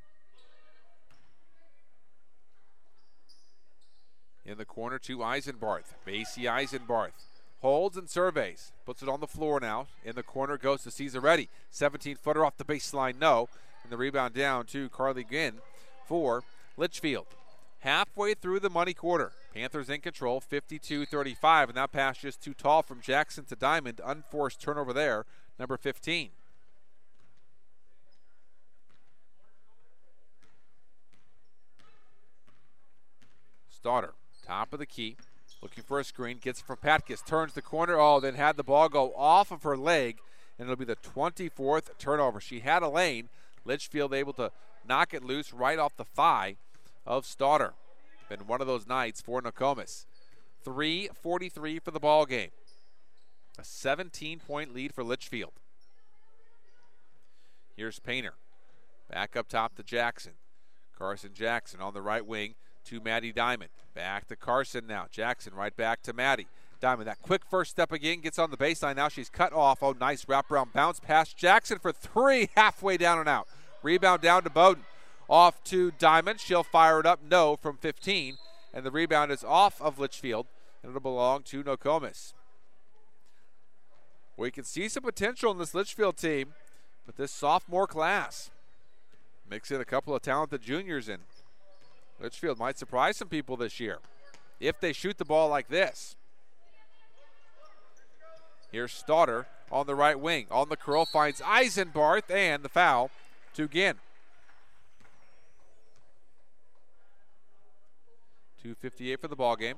In the corner to Eisenbarth. Macy Eisenbarth holds and surveys. Puts it on the floor now. In the corner goes to Cesaretti. seventeen-footer off the baseline, no. And the rebound down to Carly Ginn for Litchfield. Halfway through the money quarter. Panthers in control, fifty-two thirty-five, and that pass just too tall from Jackson to Diamond. Unforced turnover there, number fifteen. Stauder, top of the key, looking for a screen, gets it from Patkus, turns the corner, oh, then had the ball go off of her leg, and it'll be the twenty-fourth turnover. She had a lane. Litchfield able to knock it loose right off the thigh of Stauder. Been one of those nights for Nokomis. three forty-three for the ball game. A seventeen-point lead for Litchfield. Here's Painter. Back up top to Jackson. Carson Jackson on the right wing to Maddie Diamond. Back to Carson now. Jackson right back to Maddie. Diamond, that quick first step again, gets on the baseline. Now she's cut off. Oh, nice wraparound bounce pass. Jackson for three, halfway down and out. Rebound down to Bowden. Off to Diamond. She'll fire it up. No from fifteen. And the rebound is off of Litchfield. And it'll belong to Nokomis. We can see some potential in this Litchfield team with this sophomore class. Mix in a couple of talented juniors in. Litchfield might surprise some people this year if they shoot the ball like this. Here's Stauder on the right wing. On the curl finds Eisenbarth, and the foul to Ginn. two fifty-eight for the ball game.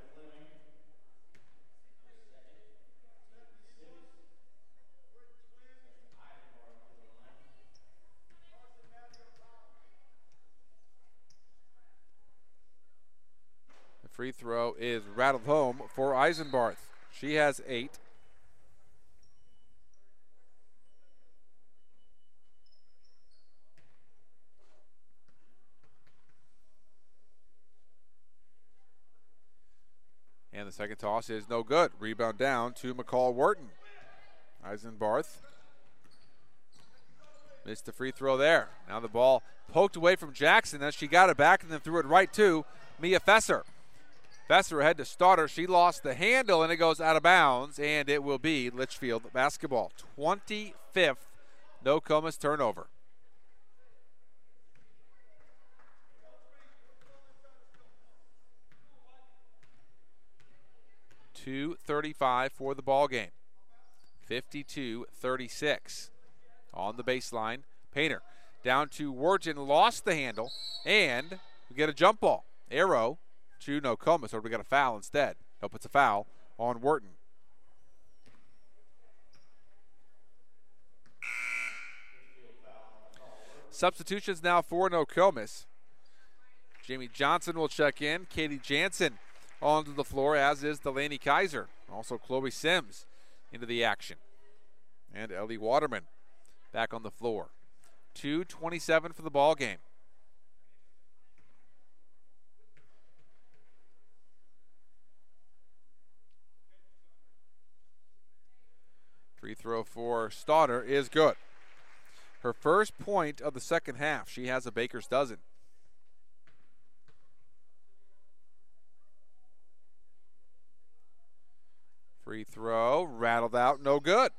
The free throw is rattled home for Eisenbarth. She has eight. And the second toss is no good. Rebound down to McCall Wharton. Eisenbarth missed the free throw there. Now the ball poked away from Jackson. Then she got it back and then threw it right to Mia Fesser. Fesser ahead to Stauder. She lost the handle and it goes out of bounds. And it will be Litchfield basketball. twenty-fifth Nokomis turnover. two thirty-five for the ball game. fifty-two thirty-six. On the baseline, Painter down to Wharton, lost the handle, and we get a jump ball. Arrow to Nokomis, or we got a foul instead. Nope, it's a foul on Wharton. Substitutions now for Nokomis. Jamie Johnson will check in. Katie Jansen onto the floor, as is Delaney Kaiser. Also Chloe Sims into the action. And Ellie Waterman back on the floor. two twenty-seven for the ball game. Free throw for Stauder is good. Her first point of the second half. She has a baker's dozen. Free throw, rattled out, no good.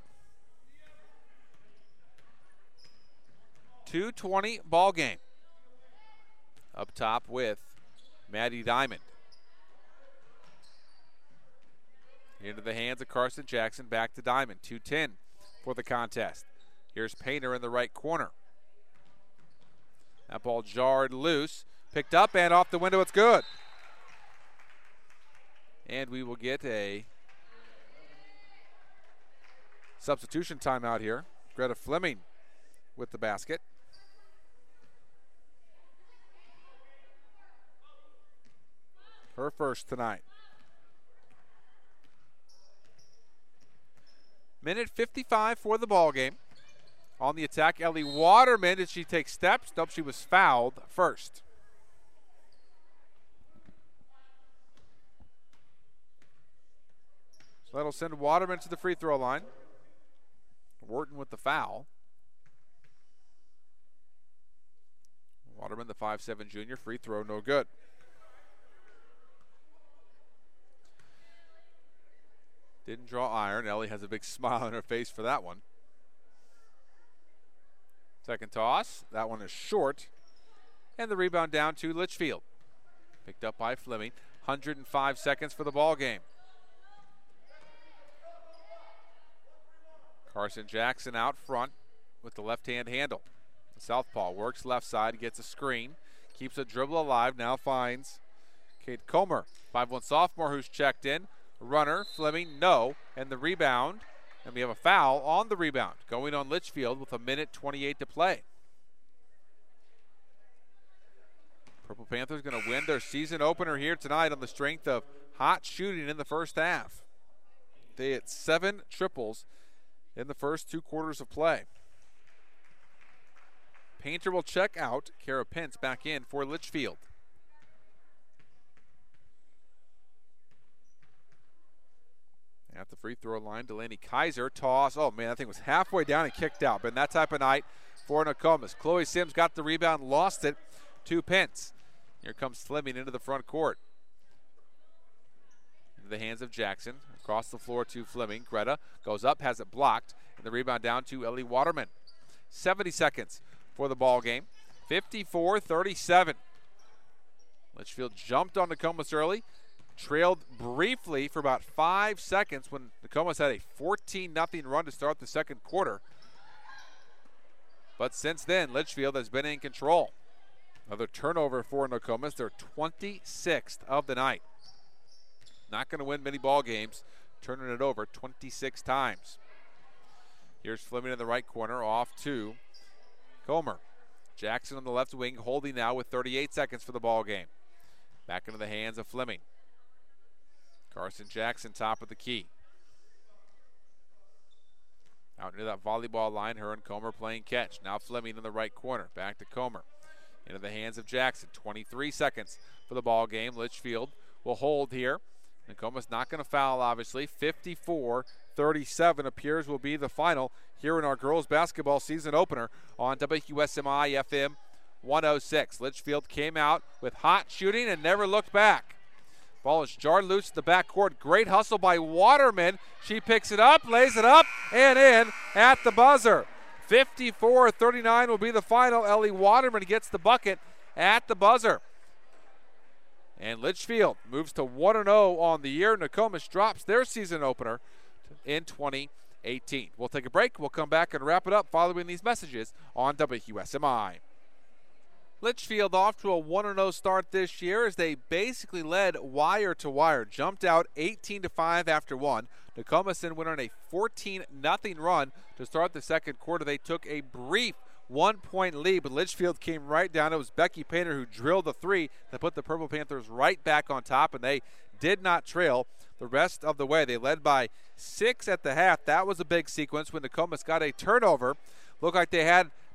two twenty ball game. Up top with Maddie Diamond. Into the hands of Carson Jackson, back to Diamond. two ten for the contest. Here's Painter in the right corner. That ball jarred loose, picked up and off the window, it's good. And we will get a substitution timeout here. Greta Fleming with the basket. Her first tonight. Minute fifty-five for the ball game. On the attack, Ellie Waterman. Did she take steps? Nope, she was fouled first. So that'll send Waterman to the free throw line. Wharton with the foul. Waterman, the five seven junior, free throw, no good. Didn't draw iron. Ellie has a big smile on her face for that one. Second toss. That one is short. And the rebound down to Litchfield. Picked up by Fleming. one hundred five seconds for the ball game. Carson Jackson out front with the left-hand handle. The southpaw works left side, gets a screen, keeps a dribble alive, now finds Kate Comer, five one sophomore who's checked in. Runner, Fleming, no, and the rebound, and we have a foul on the rebound, going on Litchfield with a minute twenty-eight to play. Purple Panthers going to win their season opener here tonight on the strength of hot shooting in the first half. They hit seven triples in the first two quarters of play. Painter will check out. Kara Pence back in for Litchfield. At the free throw line, Delaney Kaiser toss. Oh man, that thing was halfway down and kicked out. Been that type of night for Nokomis. Chloe Sims got the rebound, lost it to Pence. Here comes Fleming into the front court. Into the hands of Jackson. Across the floor to Fleming. Greta goes up, has it blocked, and the rebound down to Ellie Waterman. seventy seconds for the ball game. fifty-four thirty-seven. Litchfield jumped on Nokomis early. Trailed briefly for about five seconds when Nokomis had a fourteen nothing run to start the second quarter. But since then, Litchfield has been in control. Another turnover for Nokomis, their twenty-sixth of the night. Not going to win many ball games, turning it over twenty-six times. Here's Fleming in the right corner, off to Comer. Jackson on the left wing, holding now with thirty-eight seconds for the ball game. Back into the hands of Fleming. Carson Jackson, top of the key. Out near that volleyball line, her and Comer playing catch. Now Fleming in the right corner. Back to Comer. Into the hands of Jackson. twenty-three seconds for the ball game. Litchfield will hold here. Nokomis not going to foul, obviously. fifty-four thirty-seven appears will be the final here in our girls basketball season opener on W S M I F M one oh six. Litchfield came out with hot shooting and never looked back. Ball is jarred loose in the backcourt. Great hustle by Waterman. She picks it up, lays it up, and in at the buzzer. fifty-four thirty-nine will be the final. Ellie Waterman gets the bucket at the buzzer. And Litchfield moves to one and oh on the year. Nokomis drops their season opener in twenty eighteen. We'll take a break. We'll come back and wrap it up following these messages on W S M I. Litchfield off to a one and oh start this year as they basically led wire to wire. Jumped out eighteen to five after one. Nokomis then went on a fourteen nothing run to start the second quarter. They took a brief one-point lead, but Litchfield came right down. It was Becky Painter who drilled the three that put the Purple Panthers right back on top, and they did not trail the rest of the way. They led by six at the half. That was a big sequence when Nokomis got a turnover. Looked like they had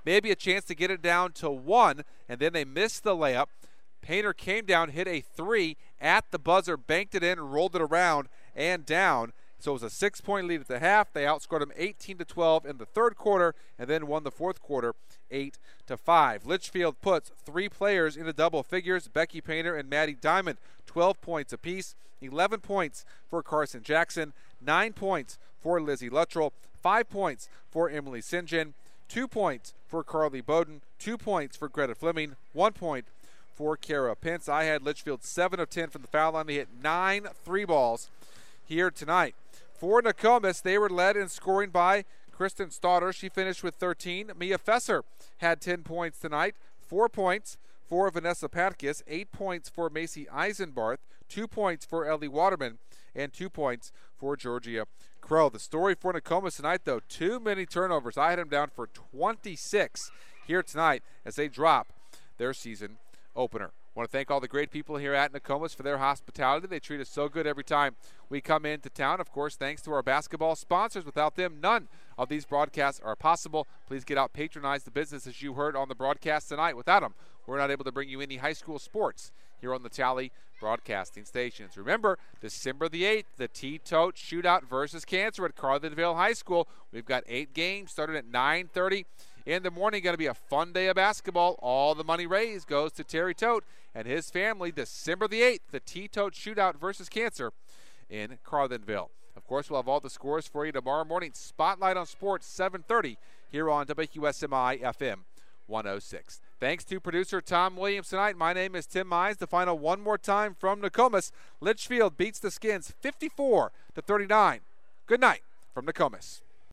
maybe a chance to get it down to one, and then they missed the layup. Painter came down, hit a three at the buzzer, banked it in, rolled it around and down. So it was a six-point lead at the half. They outscored them eighteen to twelve in the third quarter and then won the fourth quarter eight to five. Litchfield puts three players into double figures, Becky Painter and Maddie Diamond, twelve points apiece, eleven points for Carson Jackson, nine points for Lizzie Luttrell, five points for Emily Saint John, two points for Carly Bowden, two points for Greta Fleming, one point for Kara Pence. I had Litchfield seven of ten from the foul line. They hit nine three balls here tonight. For Nokomis, they were led in scoring by Kristen Stauder. She finished with thirteen. Mia Fesser had ten points tonight. Four points for Vanessa Patkus, eight points for Macy Eisenbarth, two points for Ellie Waterman, and two points for Georgia Crow. The story for Nokomis tonight, though, too many turnovers. I had them down for twenty-six here tonight as they drop their season opener. I want to thank all the great people here at Nokomis for their hospitality. They treat us so good every time we come into town. Of course, thanks to our basketball sponsors. Without them, none of these broadcasts are possible. Please get out, patronize the business as you heard on the broadcast tonight. Without them, we're not able to bring you any high school sports here on the Tally broadcasting stations. Remember, December the eighth, the T-Tote Shootout versus Cancer at Carlinville High School. We've got eight games starting at nine thirty in the morning. Going to be a fun day of basketball. All the money raised goes to Terry Tote and his family. December the eighth, the T-Tote Shootout versus Cancer in Carlinville. Of course, we'll have all the scores for you tomorrow morning. Spotlight on Sports, seven thirty here on W Q S M I F M one oh six. Thanks to producer Tom Williams tonight. My name is Tim Mize. The final one more time from Nokomis. Litchfield beats the Skins fifty-four to thirty-nine. Good night from Nokomis.